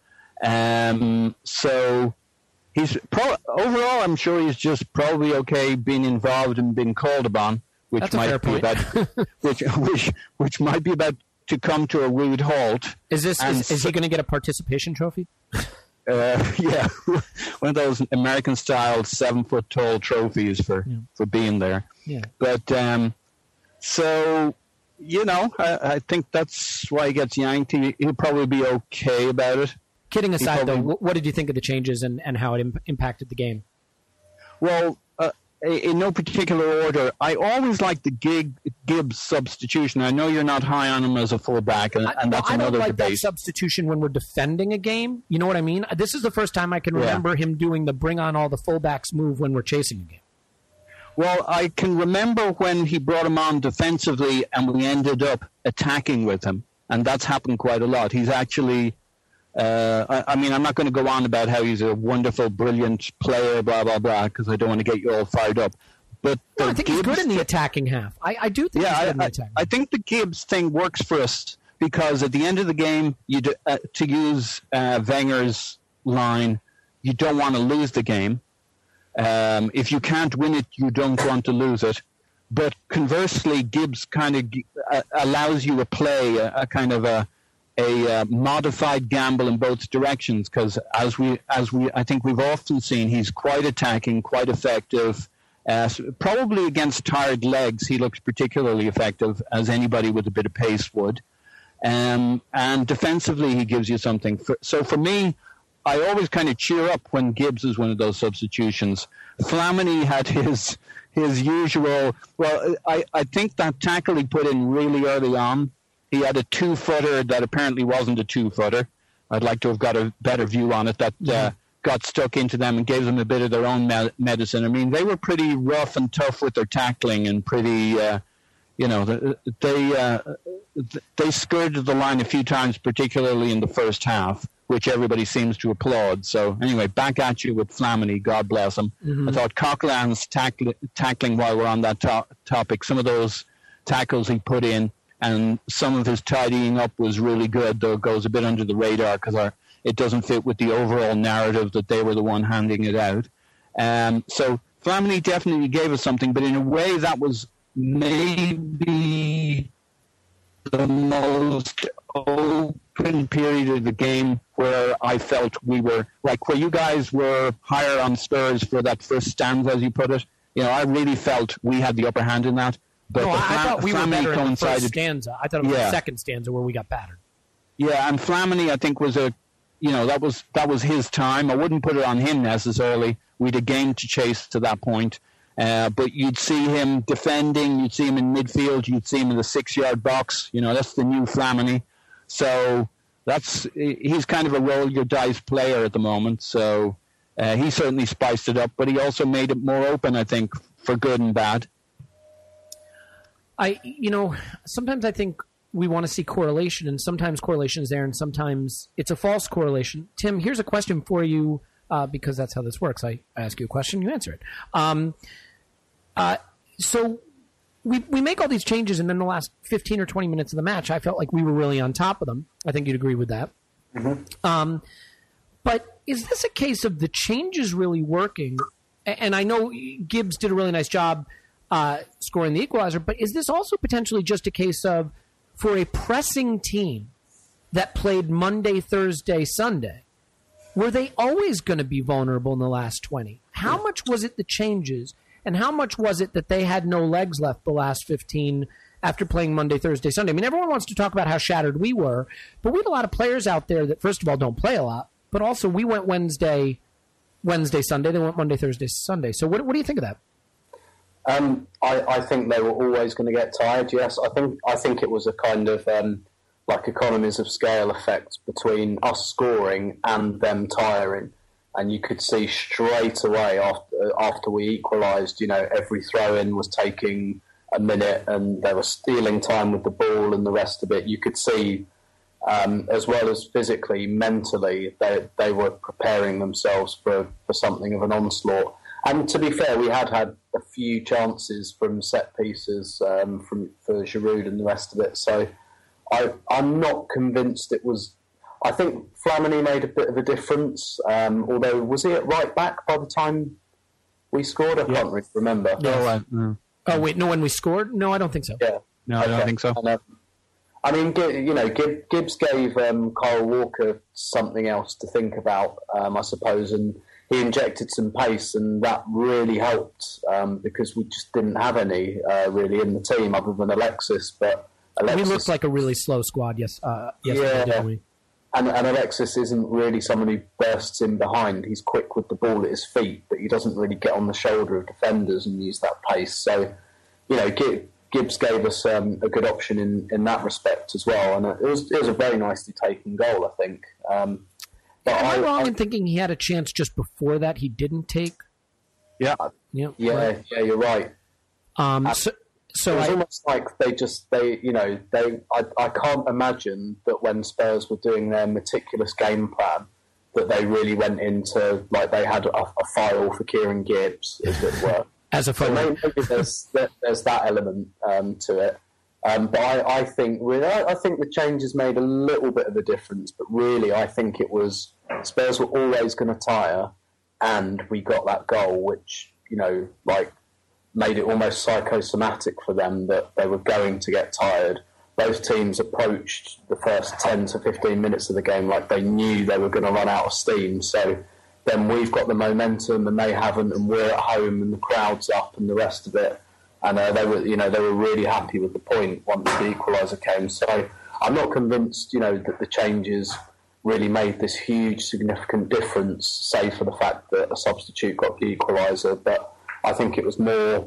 Um, so he's pro- overall, I'm sure he's just probably okay being involved and being called upon, which That's might be about which which which might be about. to come to a rude halt. Is this and is, is he going to get a participation trophy? Uh, yeah, one of those American-style seven-foot-tall trophies for, yeah. for being there. Yeah. But um, so you know, I, I think that's why he gets yanked. He, he'll probably be okay about it. Kidding aside, probably, though, what did you think of the changes and, and how it imp- impacted the game? Well. Uh, In no particular order, I always like the gig, Gibbs substitution. I know you're not high on him as a fullback, and, and that's I, another I don't like debate. that substitution when we're defending a game. You know what I mean? This is the first time I can remember yeah. him doing the bring on all the fullbacks move when we're chasing a game. Well, I can remember when he brought him on defensively and we ended up attacking with him, and that's happened quite a lot. He's actually... Uh, I, I mean, I'm not going to go on about how he's a wonderful, brilliant player, blah, blah, blah, because I don't want to get you all fired up. But no, I think Gibbs, he's good in the attacking half. I, I do think yeah, he's good I, in the attacking I, I think the Gibbs thing works for us because at the end of the game, you do, uh, to use uh, Wenger's line, you don't want to lose the game. Um, if you can't win it, you don't want to lose it. But conversely, Gibbs kind of uh, allows you to play a, a kind of a a uh, modified gamble in both directions because as we as we I think we've often seen he's quite attacking, quite effective. Uh, probably against tired legs, he looks particularly effective as anybody with a bit of pace would. Um, and defensively, he gives you something. For, so for me, I always kind of cheer up when Gibbs is one of those substitutions. Flamini had his his usual. Well, I I think that tackle he put in really early on. He had a two-footer that apparently wasn't a two-footer. I'd like to have got a better view on it that uh, got stuck into them and gave them a bit of their own me- medicine. I mean, they were pretty rough and tough with their tackling and pretty, uh, you know, they uh, they skirted the line a few times, particularly in the first half, which everybody seems to applaud. So anyway, back at you with Flamini, God bless him. Mm-hmm. I thought Coquelin's tackle- tackling, while we're on that to- topic, some of those tackles he put in, and some of his tidying up was really good, though it goes a bit under the radar because our it doesn't fit with the overall narrative that they were the one handing it out. Um, so Flamini definitely gave us something, but in a way that was maybe the most open period of the game where I felt we were, like where you guys were higher on Spurs for that first stanza, as you put it. You know, I really felt we had the upper hand in that. But no, the I, Flam- I thought we were better in the first stanza. I thought it was yeah. the second stanza where we got battered. Yeah, and Flamini, I think, was a, you know, that was that was his time. I wouldn't put it on him necessarily. We'd a game to chase to that point. Uh, but you'd see him defending, you'd see him in midfield, you'd see him in the six-yard box. You know, that's the new Flamini. So that's he's kind of a roll-your-dice player at the moment. So uh, he certainly spiced it up, but he also made it more open, I think, for good and bad. I, you know, sometimes I think we want to see correlation, and sometimes correlation is there, and sometimes it's a false correlation. Tim, here's a question for you, uh, because that's how this works. I, I ask you a question, you answer it. Um, uh, so we we make all these changes, and then the last fifteen or twenty minutes of the match, I felt like we were really on top of them. I think you'd agree with that. Mm-hmm. Um, but is this a case of the changes really working? And I know Gibbs did a really nice job uh, scoring the equalizer, but is this also potentially just a case of, for a pressing team that played Monday, Thursday, Sunday, were they always going to be vulnerable in the last twenty? How much was it the changes, and how much was it that they had no legs left the last fifteen after playing Monday, Thursday, Sunday? I mean, everyone wants to talk about how shattered we were, but we had a lot of players out there that, first of all, don't play a lot, but also we went Wednesday, Wednesday, Sunday. They went Monday, Thursday, Sunday. So what, what do you think of that? Um, I, I think they were always going to get tired. Yes, I think I think it was a kind of um, like economies of scale effect between us scoring and them tiring, and you could see straight away after after we equalised. You know, every throw in was taking a minute, and they were stealing time with the ball and the rest of it. You could see, um, as well as physically, mentally, they they were preparing themselves for, for something of an onslaught. And to be fair, we had had a few chances from set pieces um, from for Giroud and the rest of it. So I, I'm not convinced it was. I think Flamini made a bit of a difference. Um, although, was he at right back by the time we scored? I can't really remember. No, uh, no. Oh wait, no, when we scored? No, I don't think so. Yeah, no, okay. I don't think so. And, uh, I mean, you know, Gibbs gave um, Kyle Walker something else to think about, um, I suppose, and he injected some pace, and that really helped um, because we just didn't have any uh, really in the team other than Alexis. But Alexis, we looked like a really slow squad. Yes, uh, yes, yeah. didn't we? And, and Alexis isn't really someone who bursts in behind. He's quick with the ball at his feet, but he doesn't really get on the shoulder of defenders and use that pace. So, you know, Gibbs gave us um, a good option in, in that respect as well, and it was it was a very nicely taken goal, I think. Um, But Am I, I wrong I, in thinking he had a chance just before that he didn't take? Yeah. Yeah, yeah, right. yeah you're right. Um, so, so it was I, almost like they just, they, you know, they. I, I can't imagine that when Spurs were doing their meticulous game plan, that they really went into, like they had a, a file for Kieran Gibbs, as it were. As a so maybe there's, there's that element um, to it. Um, but I, I think really, I think the changes made a little bit of a difference. But really, I think it was Spurs were always going to tire, and we got that goal, which, you know, like made it almost psychosomatic for them that they were going to get tired. Both teams approached the first ten to fifteen minutes of the game like they knew they were going to run out of steam. So then we've got the momentum, and they haven't, and we're at home, and the crowd's up, and the rest of it. And uh, they were, you know, they were really happy with the point once the equaliser came. So I'm not convinced, you know, that the changes really made this huge, significant difference, save for the fact that a substitute got the equaliser. But I think it was more,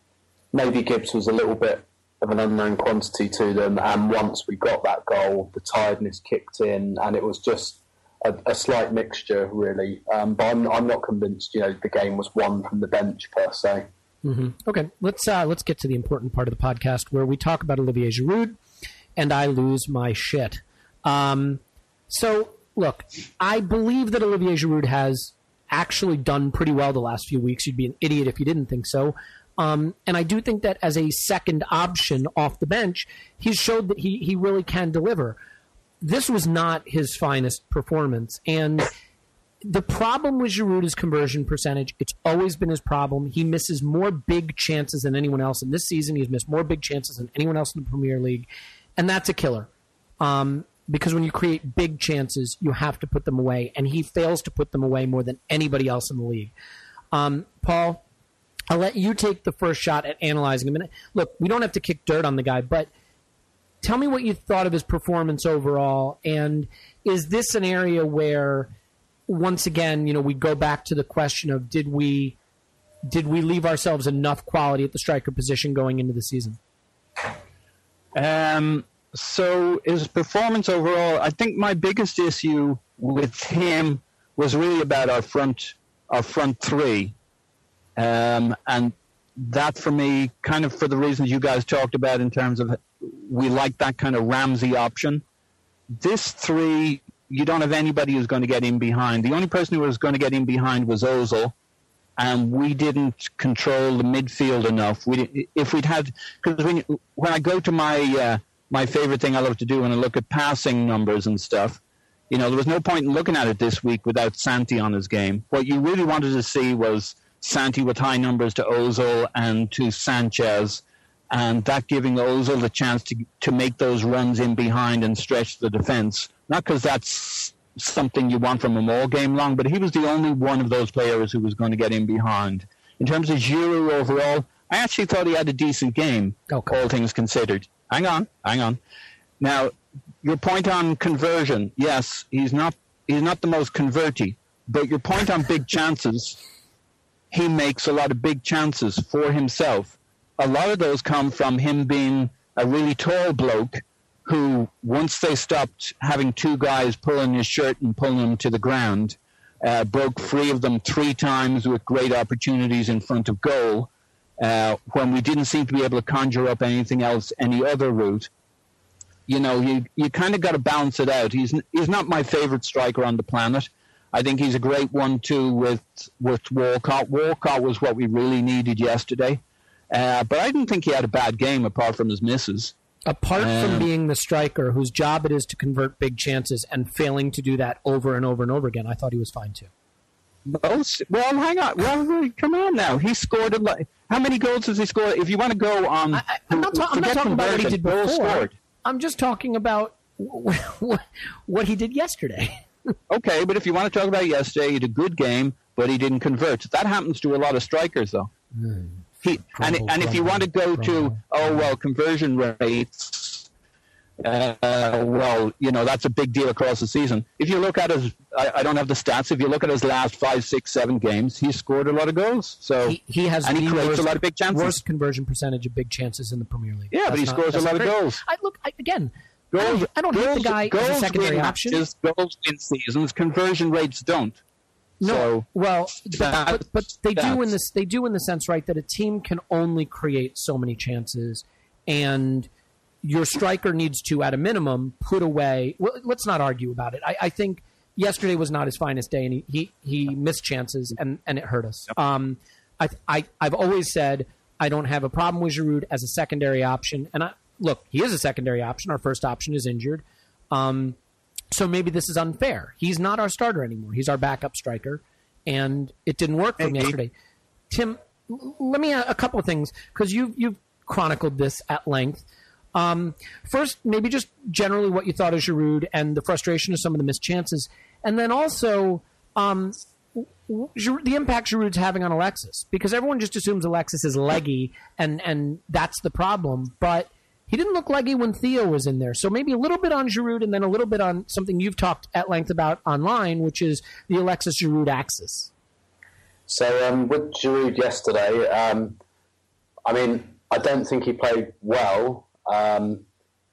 maybe Gibbs was a little bit of an unknown quantity to them. And once we got that goal, the tiredness kicked in, and it was just a, a slight mixture, really. Um, but I'm, I'm not convinced, you know, the game was won from the bench per se. Mm-hmm. Okay, let's uh, let's get to the important part of the podcast where we talk about Olivier Giroud, and I lose my shit. Um, so, look, I believe that Olivier Giroud has actually done pretty well the last few weeks. You'd be an idiot if you didn't think so. Um, and I do think that as a second option off the bench, he's showed that he, he really can deliver. this was not his finest performance. And the problem with Giroud is conversion percentage. It's always been his problem. He misses more big chances than anyone else. And this season, he's missed more big chances than anyone else in the Premier League. And that's a killer. Um, because when you create big chances, you have to put them away. And he fails to put them away more than anybody else in the league. Um, Paul, I'll let you take the first shot at analyzing him. And look, we don't have to kick dirt on the guy, but tell me what you thought of his performance overall. And is this an area where, once again, you know, we go back to the question of did we did we leave ourselves enough quality at the striker position going into the season? Um. So his performance overall, I think my biggest issue with him was really about our front our front three, um, and that for me, kind of for the reasons you guys talked about in terms of we like that kind of Ramsey option. This three, you don't have anybody who's going to get in behind. The only person who was going to get in behind was Ozil, and we didn't control the midfield enough. We, if we'd had, because when when I go to my uh, my favorite thing I love to do when I look at passing numbers and stuff, you know, there was no point in looking at it this week without Santi on his game. What you really wanted to see was Santi with high numbers to Ozil and to Sanchez, and that giving Ozil the chance to to make those runs in behind and stretch the defense. Not because that's something you want from him all game long, but he was the only one of those players who was going to get in behind. In terms of Giroud overall, I actually thought he had a decent game, okay. all things considered. Hang on, hang on. Now, your point on conversion, yes, he's not he's not the most converty, but your point on big chances, he makes a lot of big chances for himself. A lot of those come from him being a really tall bloke who, once they stopped having two guys pulling his shirt and pulling him to the ground, uh, broke free of them three times with great opportunities in front of goal, uh, when we didn't seem to be able to conjure up anything else, any other route. You know, you you kind of got to balance it out. He's he's not my favorite striker on the planet. I think he's a great one, too, with, with Walcott. Walcott was what we really needed yesterday. Uh, but I didn't think he had a bad game apart from his misses. Apart um, from being the striker whose job it is to convert big chances and failing to do that over and over and over again, I thought he was fine too. Well, well hang on. Well, come on now. He scored a lot. How many goals has he scored? If you want to go on... I, I'm not, ta- I'm not talking about what he did before. Scored. I'm just talking about what, what he did yesterday. Okay, but if you want to talk about yesterday, he had a good game, but he didn't convert. That happens to a lot of strikers, though. Mm. He, and, and if you want to go to, oh, well, conversion rates, uh, well, you know, that's a big deal across the season. If you look at his, I, I don't have the stats, if you look at his last five, six, seven games, he scored a lot of goals. So He, he has and the he creates worst, a lot of big chances. worst conversion percentage of big chances in the Premier League. Yeah, that's but he not, scores a lot of goals. I, look, I, again, goals, I don't, I don't goals, hate the guy goals as a secondary win option. Matches, goals win seasons, conversion rates don't. No, so well, but, but, but they that's, do in this. They do in the sense, right, that a team can only create so many chances, and your striker needs to, at a minimum, put away. Well, let's not argue about it. I, I think yesterday was not his finest day, and he he, he missed chances, and, and it hurt us. Yep. Um, I, I I've always said I don't have a problem with Giroud as a secondary option, and I, look, he is a secondary option. Our first option is injured. Um, So maybe this is unfair. He's not our starter anymore. He's our backup striker, and it didn't work for him hey, yesterday. Tim, let me add a couple of things, because you've, you've chronicled this at length. Um, first, maybe just generally what you thought of Giroud and the frustration of some of the missed chances, and then also um, Giroud, the impact Giroud's having on Alexis, because everyone just assumes Alexis is leggy, and, and that's the problem, but he didn't look leggy when Theo was in there. So maybe a little bit on Giroud and then a little bit on something you've talked at length about online, which is the Alexis Giroud axis. So um, with Giroud yesterday, um, I mean, I don't think he played well. Um,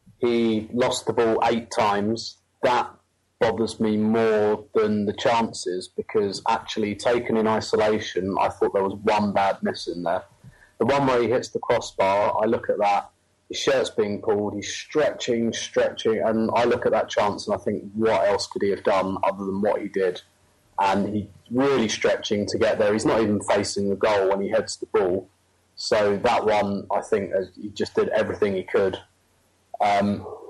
he lost the ball eight times. That bothers me more than the chances, because actually taken in isolation, I thought there was one bad miss in there. The one where he hits the crossbar, I look at that. His shirt's being pulled, he's stretching, stretching, and I look at that chance and I think, what else could he have done other than what he did? And he's really stretching to get there. He's not even facing the goal when he heads the ball. So that one, I think, he just did everything he could. Um,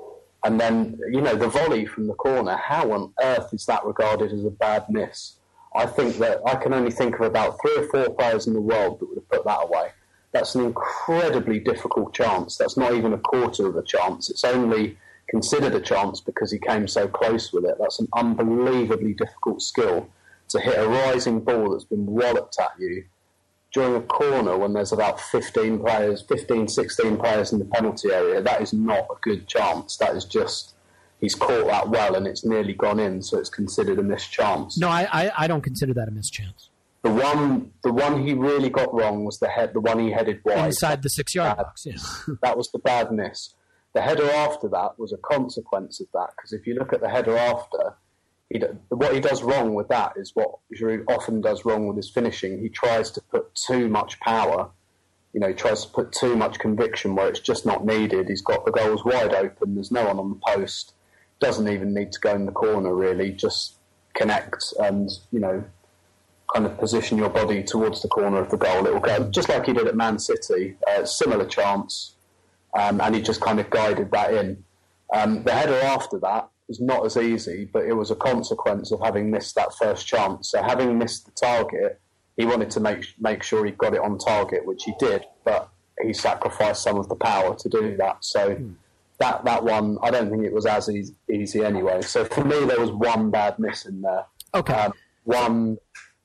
And then, you know, the volley from the corner, how on earth is that regarded as a bad miss? I think that I can only think of about three or four players in the world that would have put that away. That's an incredibly difficult chance. That's not even a quarter of a chance. It's only considered a chance because he came so close with it. That's an unbelievably difficult skill to hit a rising ball that's been walloped at you during a corner when there's about fifteen players, fifteen, sixteen players in the penalty area. That is not a good chance. That is just, he's caught that well and it's nearly gone in, so it's considered a missed chance. No, I, I, I don't consider that a missed chance. The one, the one he really got wrong was the head. The one he headed wide inside the six-yard box. Yeah. That was the bad miss. The header after that was a consequence of that, because if you look at the header after, he, what he does wrong with that is what Giroud often does wrong with his finishing. He tries to put too much power. You know, he tries to put too much conviction where it's just not needed. He's got the goals wide open. There's no one on the post. Doesn't even need to go in the corner, really. Just connect and, you know, kind of position your body towards the corner of the goal. It will go, just like he did at Man City. Uh, similar chance. Um, and he just kind of guided that in. Um, the header after that was not as easy, but it was a consequence of having missed that first chance. So having missed the target, he wanted to make make sure he got it on target, which he did, but he sacrificed some of the power to do that. So mm. that, that one, I don't think it was as easy, easy anyway. So for me, there was one bad miss in there. Okay. Um, one...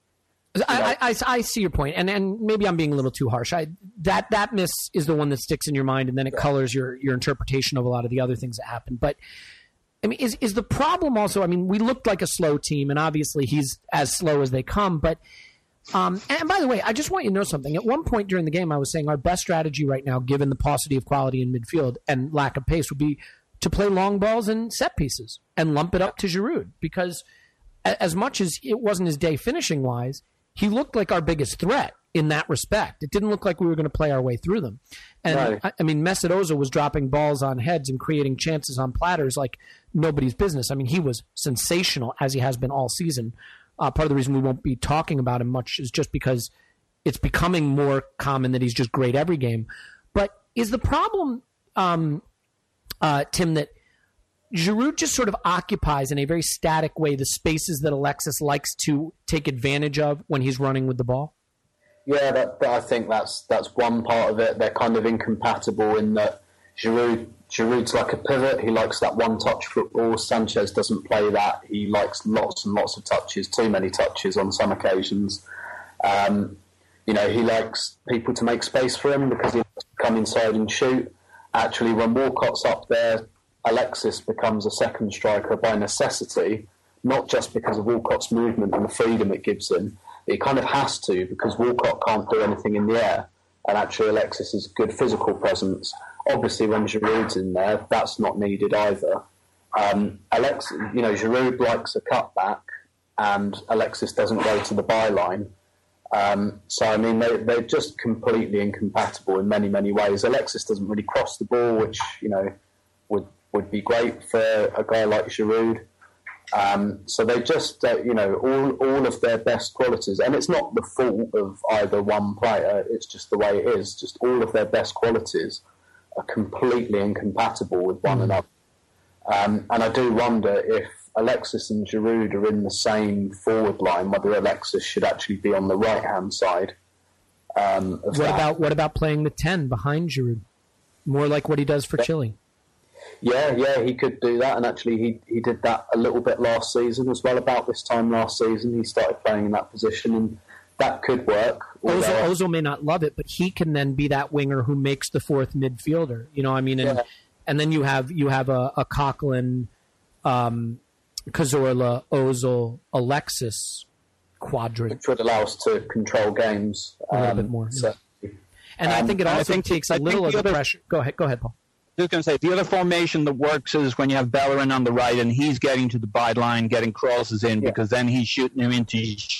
I, I, I see your point, and, and maybe I'm being a little too harsh. I, that that miss is the one that sticks in your mind, and then it yeah. colors your, your interpretation of a lot of the other things that happened. But I mean, is is the problem also? I mean, we looked like a slow team, and obviously he's as slow as they come. But um, and by the way, I just want you to know something. At one point during the game, I was saying our best strategy right now, given the paucity of quality in midfield and lack of pace, would be to play long balls and set pieces and lump it up to Giroud, because as much as it wasn't his day finishing wise, he looked like our biggest threat in that respect. It didn't look like we were going to play our way through them. And, right. I, I mean, Mesut Ozil was dropping balls on heads and creating chances on platters like nobody's business. I mean, he was sensational, as he has been all season. Uh, part of the reason we won't be talking about him much is just because it's becoming more common that he's just great every game. But is the problem, um, uh, Tim, that Giroud just sort of occupies in a very static way the spaces that Alexis likes to take advantage of when he's running with the ball? Yeah, that, that, I think that's that's one part of it. They're kind of incompatible in that Giroud Giroud's like a pivot. He likes that one-touch football. Sanchez doesn't play that. He likes lots and lots of touches, too many touches on some occasions. Um, you know, he likes people to make space for him because he likes to come inside and shoot. Actually, when Walcott's up there, Alexis becomes a second striker by necessity, not just because of Walcott's movement and the freedom it gives him. It kind of has to, because Walcott can't do anything in the air, and actually Alexis is a good physical presence. Obviously, when Giroud's in there, that's not needed either. Um, Alexis, you know, Giroud likes a cutback, and Alexis doesn't go to the byline. Um, so, I mean, they, they're just completely incompatible in many, many ways. Alexis doesn't really cross the ball, which, you know, would would be great for a guy like Giroud. Um, so they just, uh, you know, all all of their best qualities, and it's not the fault of either one player, it's just the way it is, just all of their best qualities are completely incompatible with one mm. another. Um, and I do wonder if Alexis and Giroud are in the same forward line, whether Alexis should actually be on the right-hand side. Um, of what that. about what about playing the ten behind Giroud? More like what he does for yeah. Chile. Yeah, yeah, he could do that, and actually he, he did that a little bit last season as well. About this time last season, he started playing in that position, and that could work. Ozil, Ozil may not love it, but he can then be that winger who makes the fourth midfielder. You know, I mean, and, yeah. and then you have you have a, a Coquelin, um, Cazorla, Ozil, Alexis quadrant, which would allow us to control games a little um, bit more. So, and um, I think it also think, takes a little of the other, pressure. Go ahead, go ahead, Paul. Just going to say, the other formation that works is when you have Bellerin on the right and he's getting to the byline, getting crosses in, yeah. because then he's shooting him into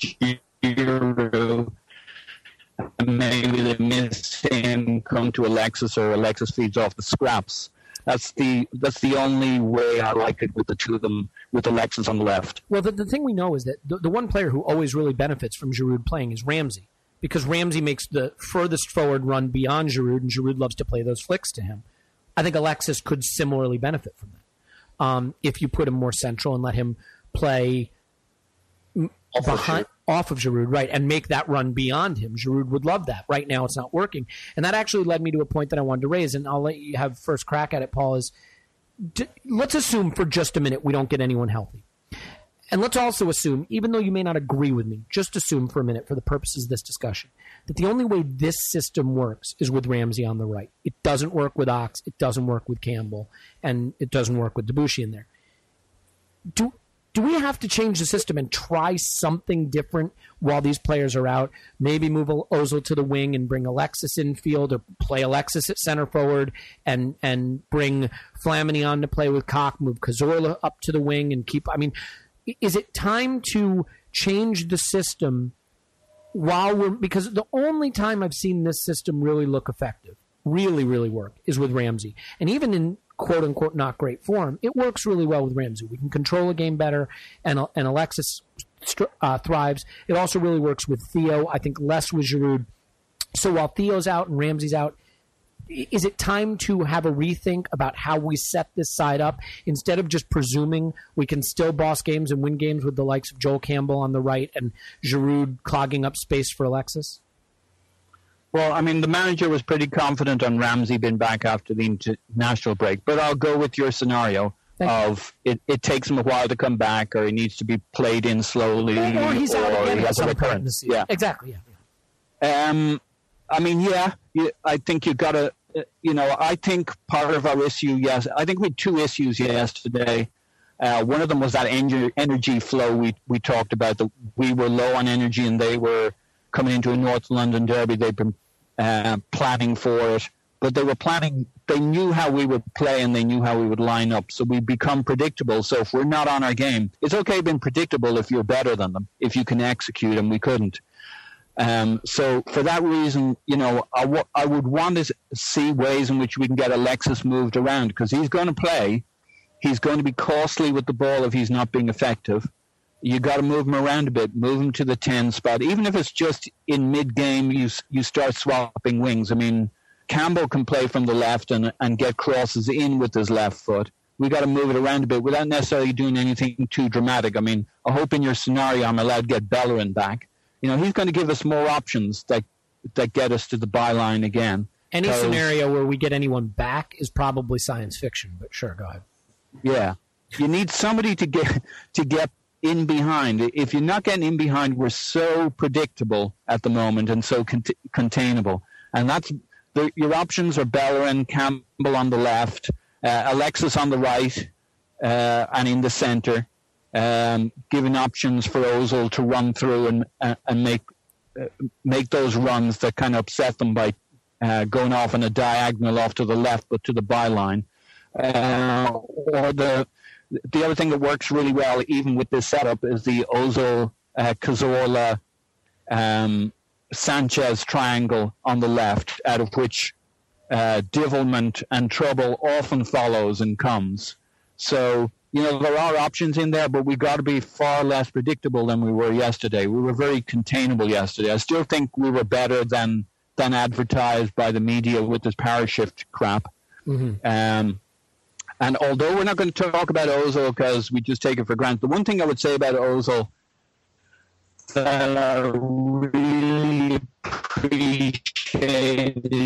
Giroud. And maybe they miss him, come to Alexis, or Alexis feeds off the scraps. That's the that's the only way I like it with the two of them, with Alexis on the left. Well, the, the thing we know is that the, the one player who always really benefits from Giroud playing is Ramsey, because Ramsey makes the furthest forward run beyond Giroud, and Giroud loves to play those flicks to him. I think Alexis could similarly benefit from that. um, if you put him more central and let him play Off behind, of off of Giroud, right, and make that run beyond him. Giroud would love that. Right now it's not working. And that actually led me to a point that I wanted to raise, and I'll let you have first crack at it, Paul, is d- let's assume for just a minute we don't get anyone healthy. And let's also assume, even though you may not agree with me, just assume for a minute for the purposes of this discussion, that the only way this system works is with Ramsey on the right. It doesn't work with Ox, it doesn't work with Campbell, and it doesn't work with Debuchy in there. Do do we have to change the system and try something different while these players are out? Maybe move Ozil to the wing and bring Alexis in field, or play Alexis at center forward and and bring Flamini on to play with Koch, move Cazorla up to the wing and keep... I mean... Is it time to change the system while we're... Because the only time I've seen this system really look effective, really, really work, is with Ramsey. And even in quote-unquote not great form, it works really well with Ramsey. We can control a game better, and, and Alexis uh, thrives. It also really works with Theo. I think less with Giroud. So while Theo's out and Ramsey's out, is it time to have a rethink about how we set this side up instead of just presuming we can still boss games and win games with the likes of Joel Campbell on the right and Giroud clogging up space for Alexis? Well, I mean, the manager was pretty confident on Ramsey being back after the international break, but I'll go with your scenario Thank of it, it takes him a while to come back, or he needs to be played in slowly, or, or he's out again he at has a some point in recurrence. the season. Yeah, exactly. Yeah. Um, I mean, yeah, you, I think you've got to, you know, I think part of our issue, yes, I think we had two issues yesterday. Uh, one of them was that en- energy flow we, we talked about. That we were low on energy and they were coming into a North London derby. They've been uh, planning for it, but they were planning, they knew how we would play and they knew how we would line up. So we become predictable. So if we're not on our game, it's okay being predictable if you're better than them, if you can execute, and we couldn't. Um, so for that reason, you know, I, w- I would want to see ways in which we can get Alexis moved around, because he's going to play. He's going to be costly with the ball if he's not being effective. You got to move him around a bit, move him to the ten spot. Even if it's just in mid-game, you you start swapping wings. I mean, Campbell can play from the left and, and get crosses in with his left foot. We got to move it around a bit without necessarily doing anything too dramatic. I mean, I hope in your scenario I'm allowed to get Bellerin back. You know, he's going to give us more options that that get us to the byline again. Any scenario where we get anyone back is probably science fiction, but sure, go ahead. Yeah. You need somebody to get to get in behind. If you're not getting in behind, we're so predictable at the moment and so cont- containable. And that's the, your options are Bellerin, Campbell on the left, uh, Alexis on the right, uh, and in the center. Um, giving options for Ozil to run through and uh, and make uh, make those runs that kind of upset them by uh, going off on a diagonal off to the left but to the byline. Uh, or the the other thing that works really well even with this setup is the Ozil, uh, Cazorla, um, Sanchez triangle on the left, out of which uh, devilment and trouble often follows and comes. So, you know, there are options in there, but we've got to be far less predictable than we were yesterday. We were very containable yesterday. I still think we were better than than advertised by the media with this power shift crap. Mm-hmm. Um, and although we're not going to talk about Ozil because we just take it for granted, the one thing I would say about Ozil that I really appreciated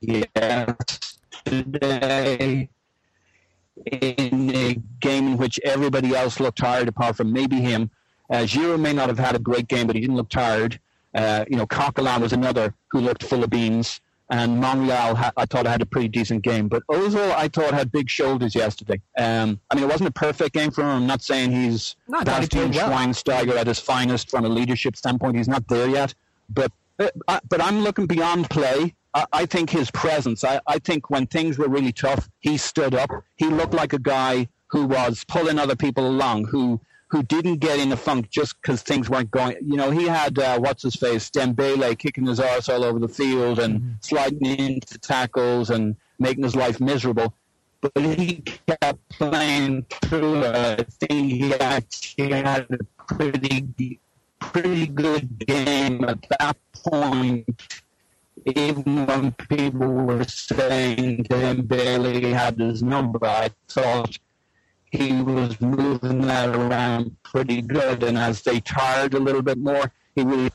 yesterday, in a game in which everybody else looked tired apart from maybe him. Uh, Giroud may not have had a great game, but he didn't look tired. Uh, you know, Coquelin was another who looked full of beans, and Monreal, ha- I thought, had a pretty decent game. But Ozil, I thought, had big shoulders yesterday. Um, I mean, it wasn't a perfect game for him. I'm not saying he's Bastian well. Schweinsteiger at his finest from a leadership standpoint. He's not there yet. But uh, I, but I'm looking beyond play. I think his presence, I, I think when things were really tough, he stood up. He looked like a guy who was pulling other people along, who who didn't get in a funk just because things weren't going. You know, he had, uh, what's-his-face, Dembele kicking his arse all over the field and mm-hmm. sliding into tackles and making his life miserable. But he kept playing through it. I think he actually had a pretty, pretty good game at that point. Even when people were saying Dembele had his number, I thought he was moving that around pretty good. And as they tired a little bit more, he really...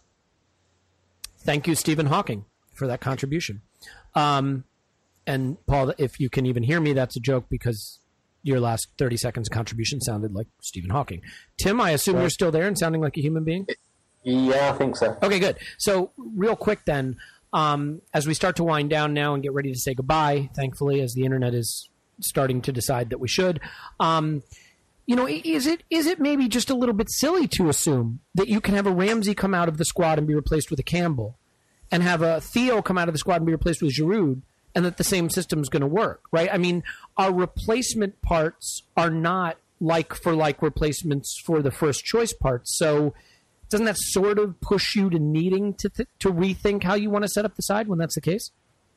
Thank you, Stephen Hawking, for that contribution. Um, and Paul, if you can even hear me, that's a joke because your last thirty seconds of contribution sounded like Stephen Hawking. Tim, I assume you're still there and sounding like a human being? Yeah, I think so. Okay, good. So real quick then, um, as we start to wind down now and get ready to say goodbye, thankfully, as the internet is starting to decide that we should, um, you know, is it is it maybe just a little bit silly to assume that you can have a Ramsey come out of the squad and be replaced with a Campbell, and have a Theo come out of the squad and be replaced with Giroud, and that the same system is going to work, right? I mean, our replacement parts are not like-for-like replacements for the first-choice parts, so doesn't that sort of push you to needing to th- to rethink how you want to set up the side when that's the case?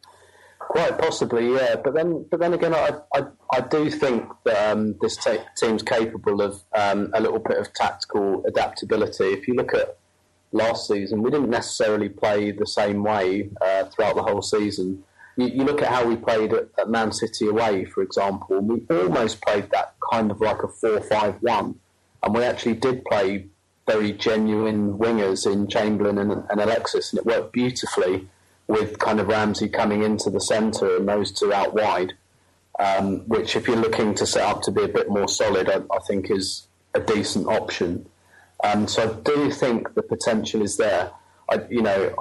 Quite possibly, yeah. But then, but then again, I I, I do think that um, this t- team's capable of um, a little bit of tactical adaptability. If you look at last season, we didn't necessarily play the same way uh, throughout the whole season. You, you look at how we played at, at Man City away, for example, and we almost played that kind of like a four five one, and we actually did play very genuine wingers in Chamberlain and, and Alexis, and it worked beautifully with kind of Ramsey coming into the centre and those two out wide, um, which if you're looking to set up to be a bit more solid, I, I think is a decent option. Um, so I do think the potential is there. I, you know,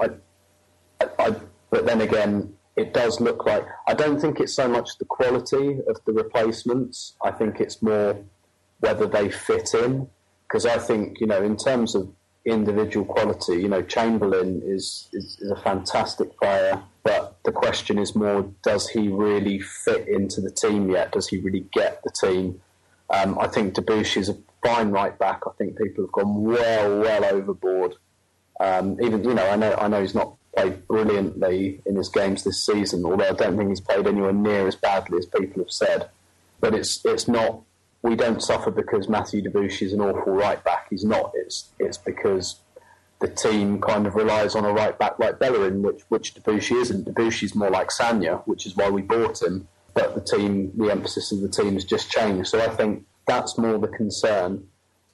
I, I, but then again, it does look like, I don't think it's so much the quality of the replacements. I think it's more whether they fit in. Because I think, you know, in terms of individual quality, you know, Chamberlain is, is, is a fantastic player, but the question is more, does he really fit into the team yet? Does he really get the team? Um, I think Debuchy is a fine right back. I think people have gone well, well overboard. Um, even, you know, I know I know he's not played brilliantly in his games this season, although I don't think he's played anywhere near as badly as people have said. But it's it's not... We don't suffer because Matthew Debuchy is an awful right back. He's not. It's it's because the team kind of relies on a right back like Bellerin, which which Debuchy isn't. Debuchy's more like Sanya, which is why we bought him. But the team, the emphasis of the team has just changed. So I think that's more the concern.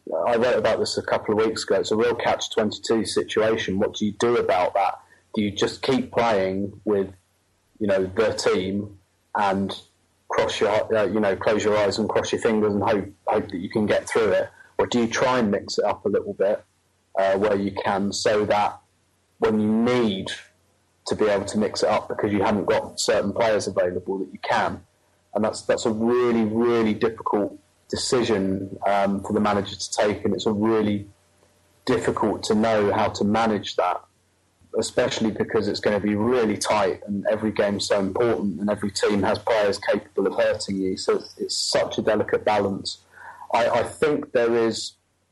I wrote about this a couple of weeks ago. It's a real catch twenty-two situation. What do you do about that? Do you just keep playing with, you know, the team and cross your, uh, you know, close your eyes and cross your fingers and hope hope that you can get through it, or do you try and mix it up a little bit uh, where you can, so that when you need to be able to mix it up because you haven't got certain players available, that you can, and that's that's a really really difficult decision um, for the manager to take, and it's a really difficult to know how to manage that. Especially because it's going to be really tight and every game's so important and every team has players capable of hurting you. So it's, it's such a delicate balance. I, I think there is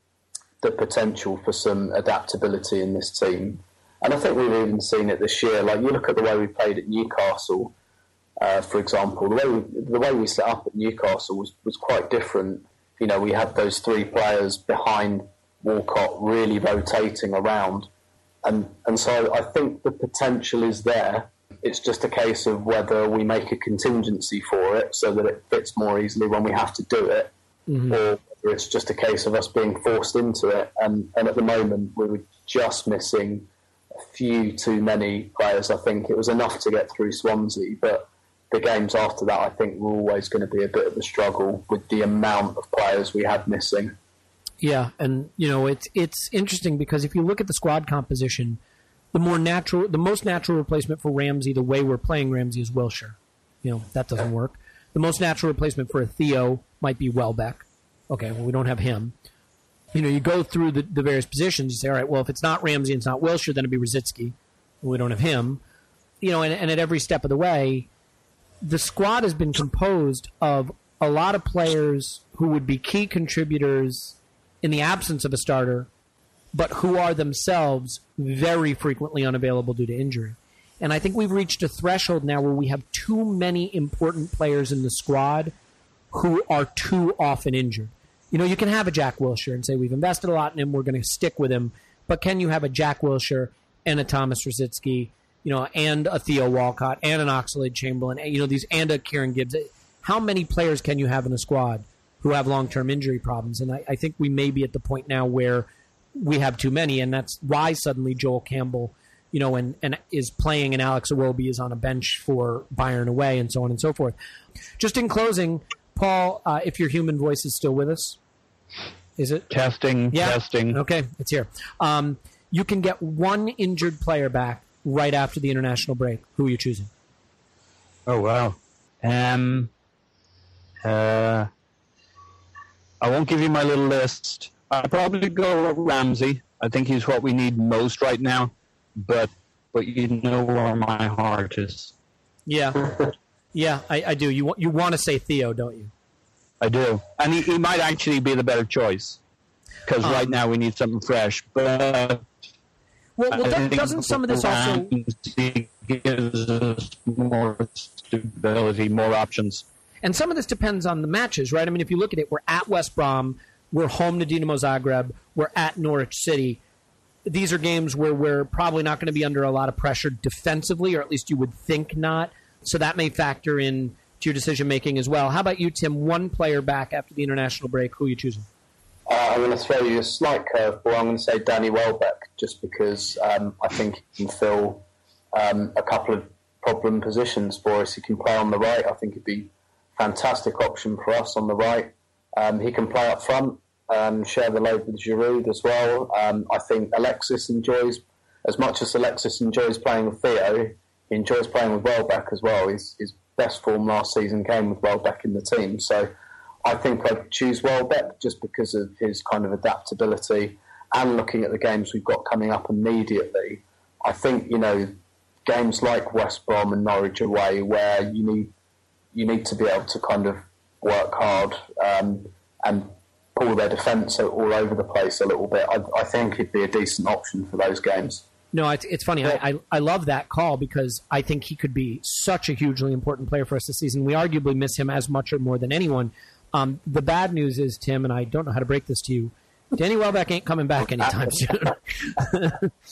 the potential for some adaptability in this team. And I think we've even seen it this year. Like, you look at the way we played at Newcastle, uh, for example, the way we, the way we set up at Newcastle was, was quite different. You know, we had those three players behind Walcott really rotating around. And and so I think the potential is there. It's just a case of whether we make a contingency for it so that it fits more easily when we have to do it, mm-hmm. or whether it's just a case of us being forced into it. And, and at the moment, we were just missing a few too many players, I think. It was enough to get through Swansea, but the games after that, I think, were always going to be a bit of a struggle with the amount of players we had missing. Yeah, and you know it's it's interesting because if you look at the squad composition, the more natural, the most natural replacement for Ramsey, the way we're playing Ramsey, is Wilshere. You know that doesn't work. The most natural replacement for a Theo might be Welbeck. Okay, well we don't have him. You know, you go through the, the various positions. You say, all right, well if it's not Ramsey and it's not Wilshere, then it'd be Rosicky. We don't have him. You know, and, and at every step of the way, the squad has been composed of a lot of players who would be key contributors in the absence of a starter, but who are themselves very frequently unavailable due to injury. And I think we've reached a threshold now where we have too many important players in the squad who are too often injured. You know, you can have a Jack Wilshere and say, we've invested a lot in him, we're going to stick with him, but can you have a Jack Wilshere and a Thomas Rosicky, you know, and a Theo Walcott and an Oxlade-Chamberlain, you know, these and a Kieran Gibbs? How many players can you have in a squad who have long-term injury problems. And I, I think we may be at the point now where we have too many, and that's why suddenly Joel Campbell, you know, and, and is playing and Alex Iwobi is on a bench for Bayern away and so on and so forth. Just in closing, Paul, uh, if your human voice is still with us, is it? Testing, yeah? testing. Okay, it's here. Um, you can get one injured player back right after the international break. Who are you choosing? Oh, wow. Um, uh, I won't give you my little list. I'd probably go with Ramsey. I think he's what we need most right now. But but you know where my heart is. Yeah, yeah, I, I do. You you want to say Theo, don't you? I do, and he, he might actually be the better choice because um, right now we need something fresh. But well, well doesn't, doesn't some of this also gives us more stability, more options? And some of this depends on the matches, right? I mean, if you look at it, we're at West Brom, we're home to Dinamo Zagreb, we're at Norwich City. These are games where we're probably not going to be under a lot of pressure defensively, or at least you would think not. So that may factor in to your decision-making as well. How about you, Tim? One player back after the international break. Who are you choosing? Uh, I'm going to throw you a slight curveball. I'm going to say Danny Welbeck, just because um, I think he can fill um, a couple of problem positions for us. He can play on the right. I think he'd be a fantastic option for us on the right. Um, he can play up front. Um, share the load with Giroud as well. Um, I think Alexis enjoys, as much as Alexis enjoys playing with Theo, he enjoys playing with Welbeck as well. His, his best form last season came with Welbeck in the team. So I think I'd choose Welbeck just because of his kind of adaptability and looking at the games we've got coming up immediately. I think, you know, games like West Brom and Norwich away where you need you need to be able to kind of work hard um, and pull their defence all over the place a little bit. I, I think it'd be a decent option for those games. No, it's, it's funny. I, I I love that call because I think he could be such a hugely important player for us this season. We arguably miss him as much or more than anyone. Um, the bad news is, Tim, and I don't know how to break this to you, Danny Welbeck ain't coming back anytime soon.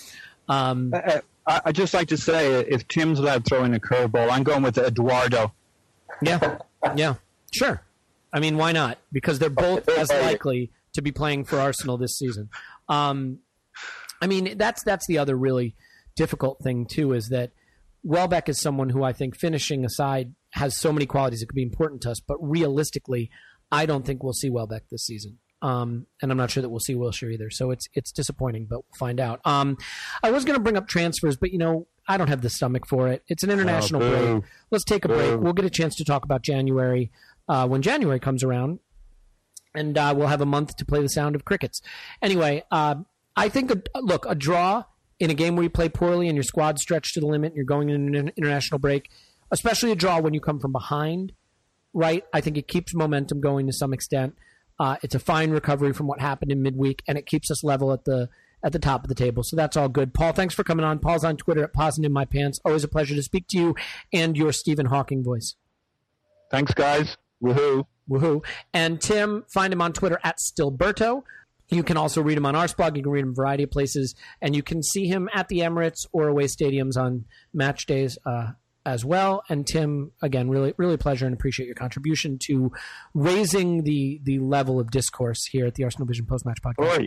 um, uh, I'd just like to say, if Tim's allowed throwing a curveball, I'm going with Eduardo. Yeah, yeah, sure. I mean, why not? Because they're both as likely to be playing for Arsenal this season. Um, I mean, that's that's the other really difficult thing, too, is that Welbeck is someone who I think, finishing aside, has so many qualities that could be important to us. But realistically, I don't think we'll see Welbeck this season. Um, and I'm not sure that we'll see Wilshere either. So it's it's disappointing, but we'll find out. Um, I was going to bring up transfers, but, you know, I don't have the stomach for it. It's an international oh, break. Let's take a boo. break. We'll get a chance to talk about January uh, when January comes around. And uh, we'll have a month to play the sound of crickets. Anyway, uh, I think, a, look, a draw in a game where you play poorly and your squad's stretched to the limit and you're going in an international break, especially a draw when you come from behind, right? I think it keeps momentum going to some extent. Uh, it's a fine recovery from what happened in midweek, and it keeps us level at the at the top of the table. So that's all good. Paul, thanks for coming on. Paul's on Twitter at Pausing in My Pants. Always a pleasure to speak to you and your Stephen Hawking voice. Thanks, guys. Woohoo. Woohoo. And Tim, find him on Twitter at Stilberto. You can also read him on Arsblog. You can read him in a variety of places. And you can see him at the Emirates or away stadiums on match days uh, as well. And Tim, again, really, really a pleasure and appreciate your contribution to raising the the level of discourse here at the Arsenal Vision Post-Match Podcast.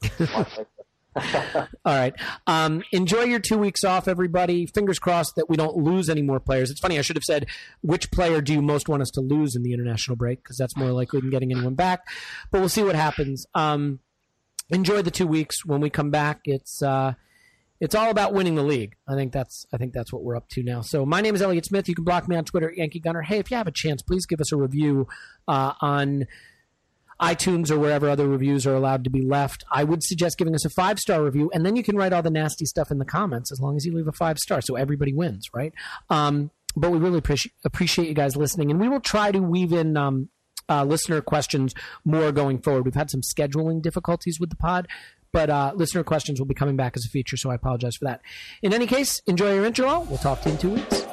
All right. Um, enjoy your two weeks off, everybody. Fingers crossed that we don't lose any more players. It's funny, I should have said, which player do you most want us to lose in the international break? Because that's more likely than getting anyone back. But we'll see what happens. Um, enjoy the two weeks. When we come back, it's uh, it's all about winning the league. I think that's I think that's what we're up to now. So my name is Elliot Smith. You can block me on Twitter at Yankee Gunner. Hey, if you have a chance, please give us a review uh, on iTunes or wherever other reviews are allowed to be left. I would suggest giving us a five-star review, and then you can write all the nasty stuff in the comments as long as you leave a five-star, so everybody wins, right? Um, but we really appreciate appreciate you guys listening, and we will try to weave in um, uh, listener questions more going forward. We've had some scheduling difficulties with the pod, but uh, listener questions will be coming back as a feature, so I apologize for that. In any case, enjoy your intro. We'll talk to you in two weeks.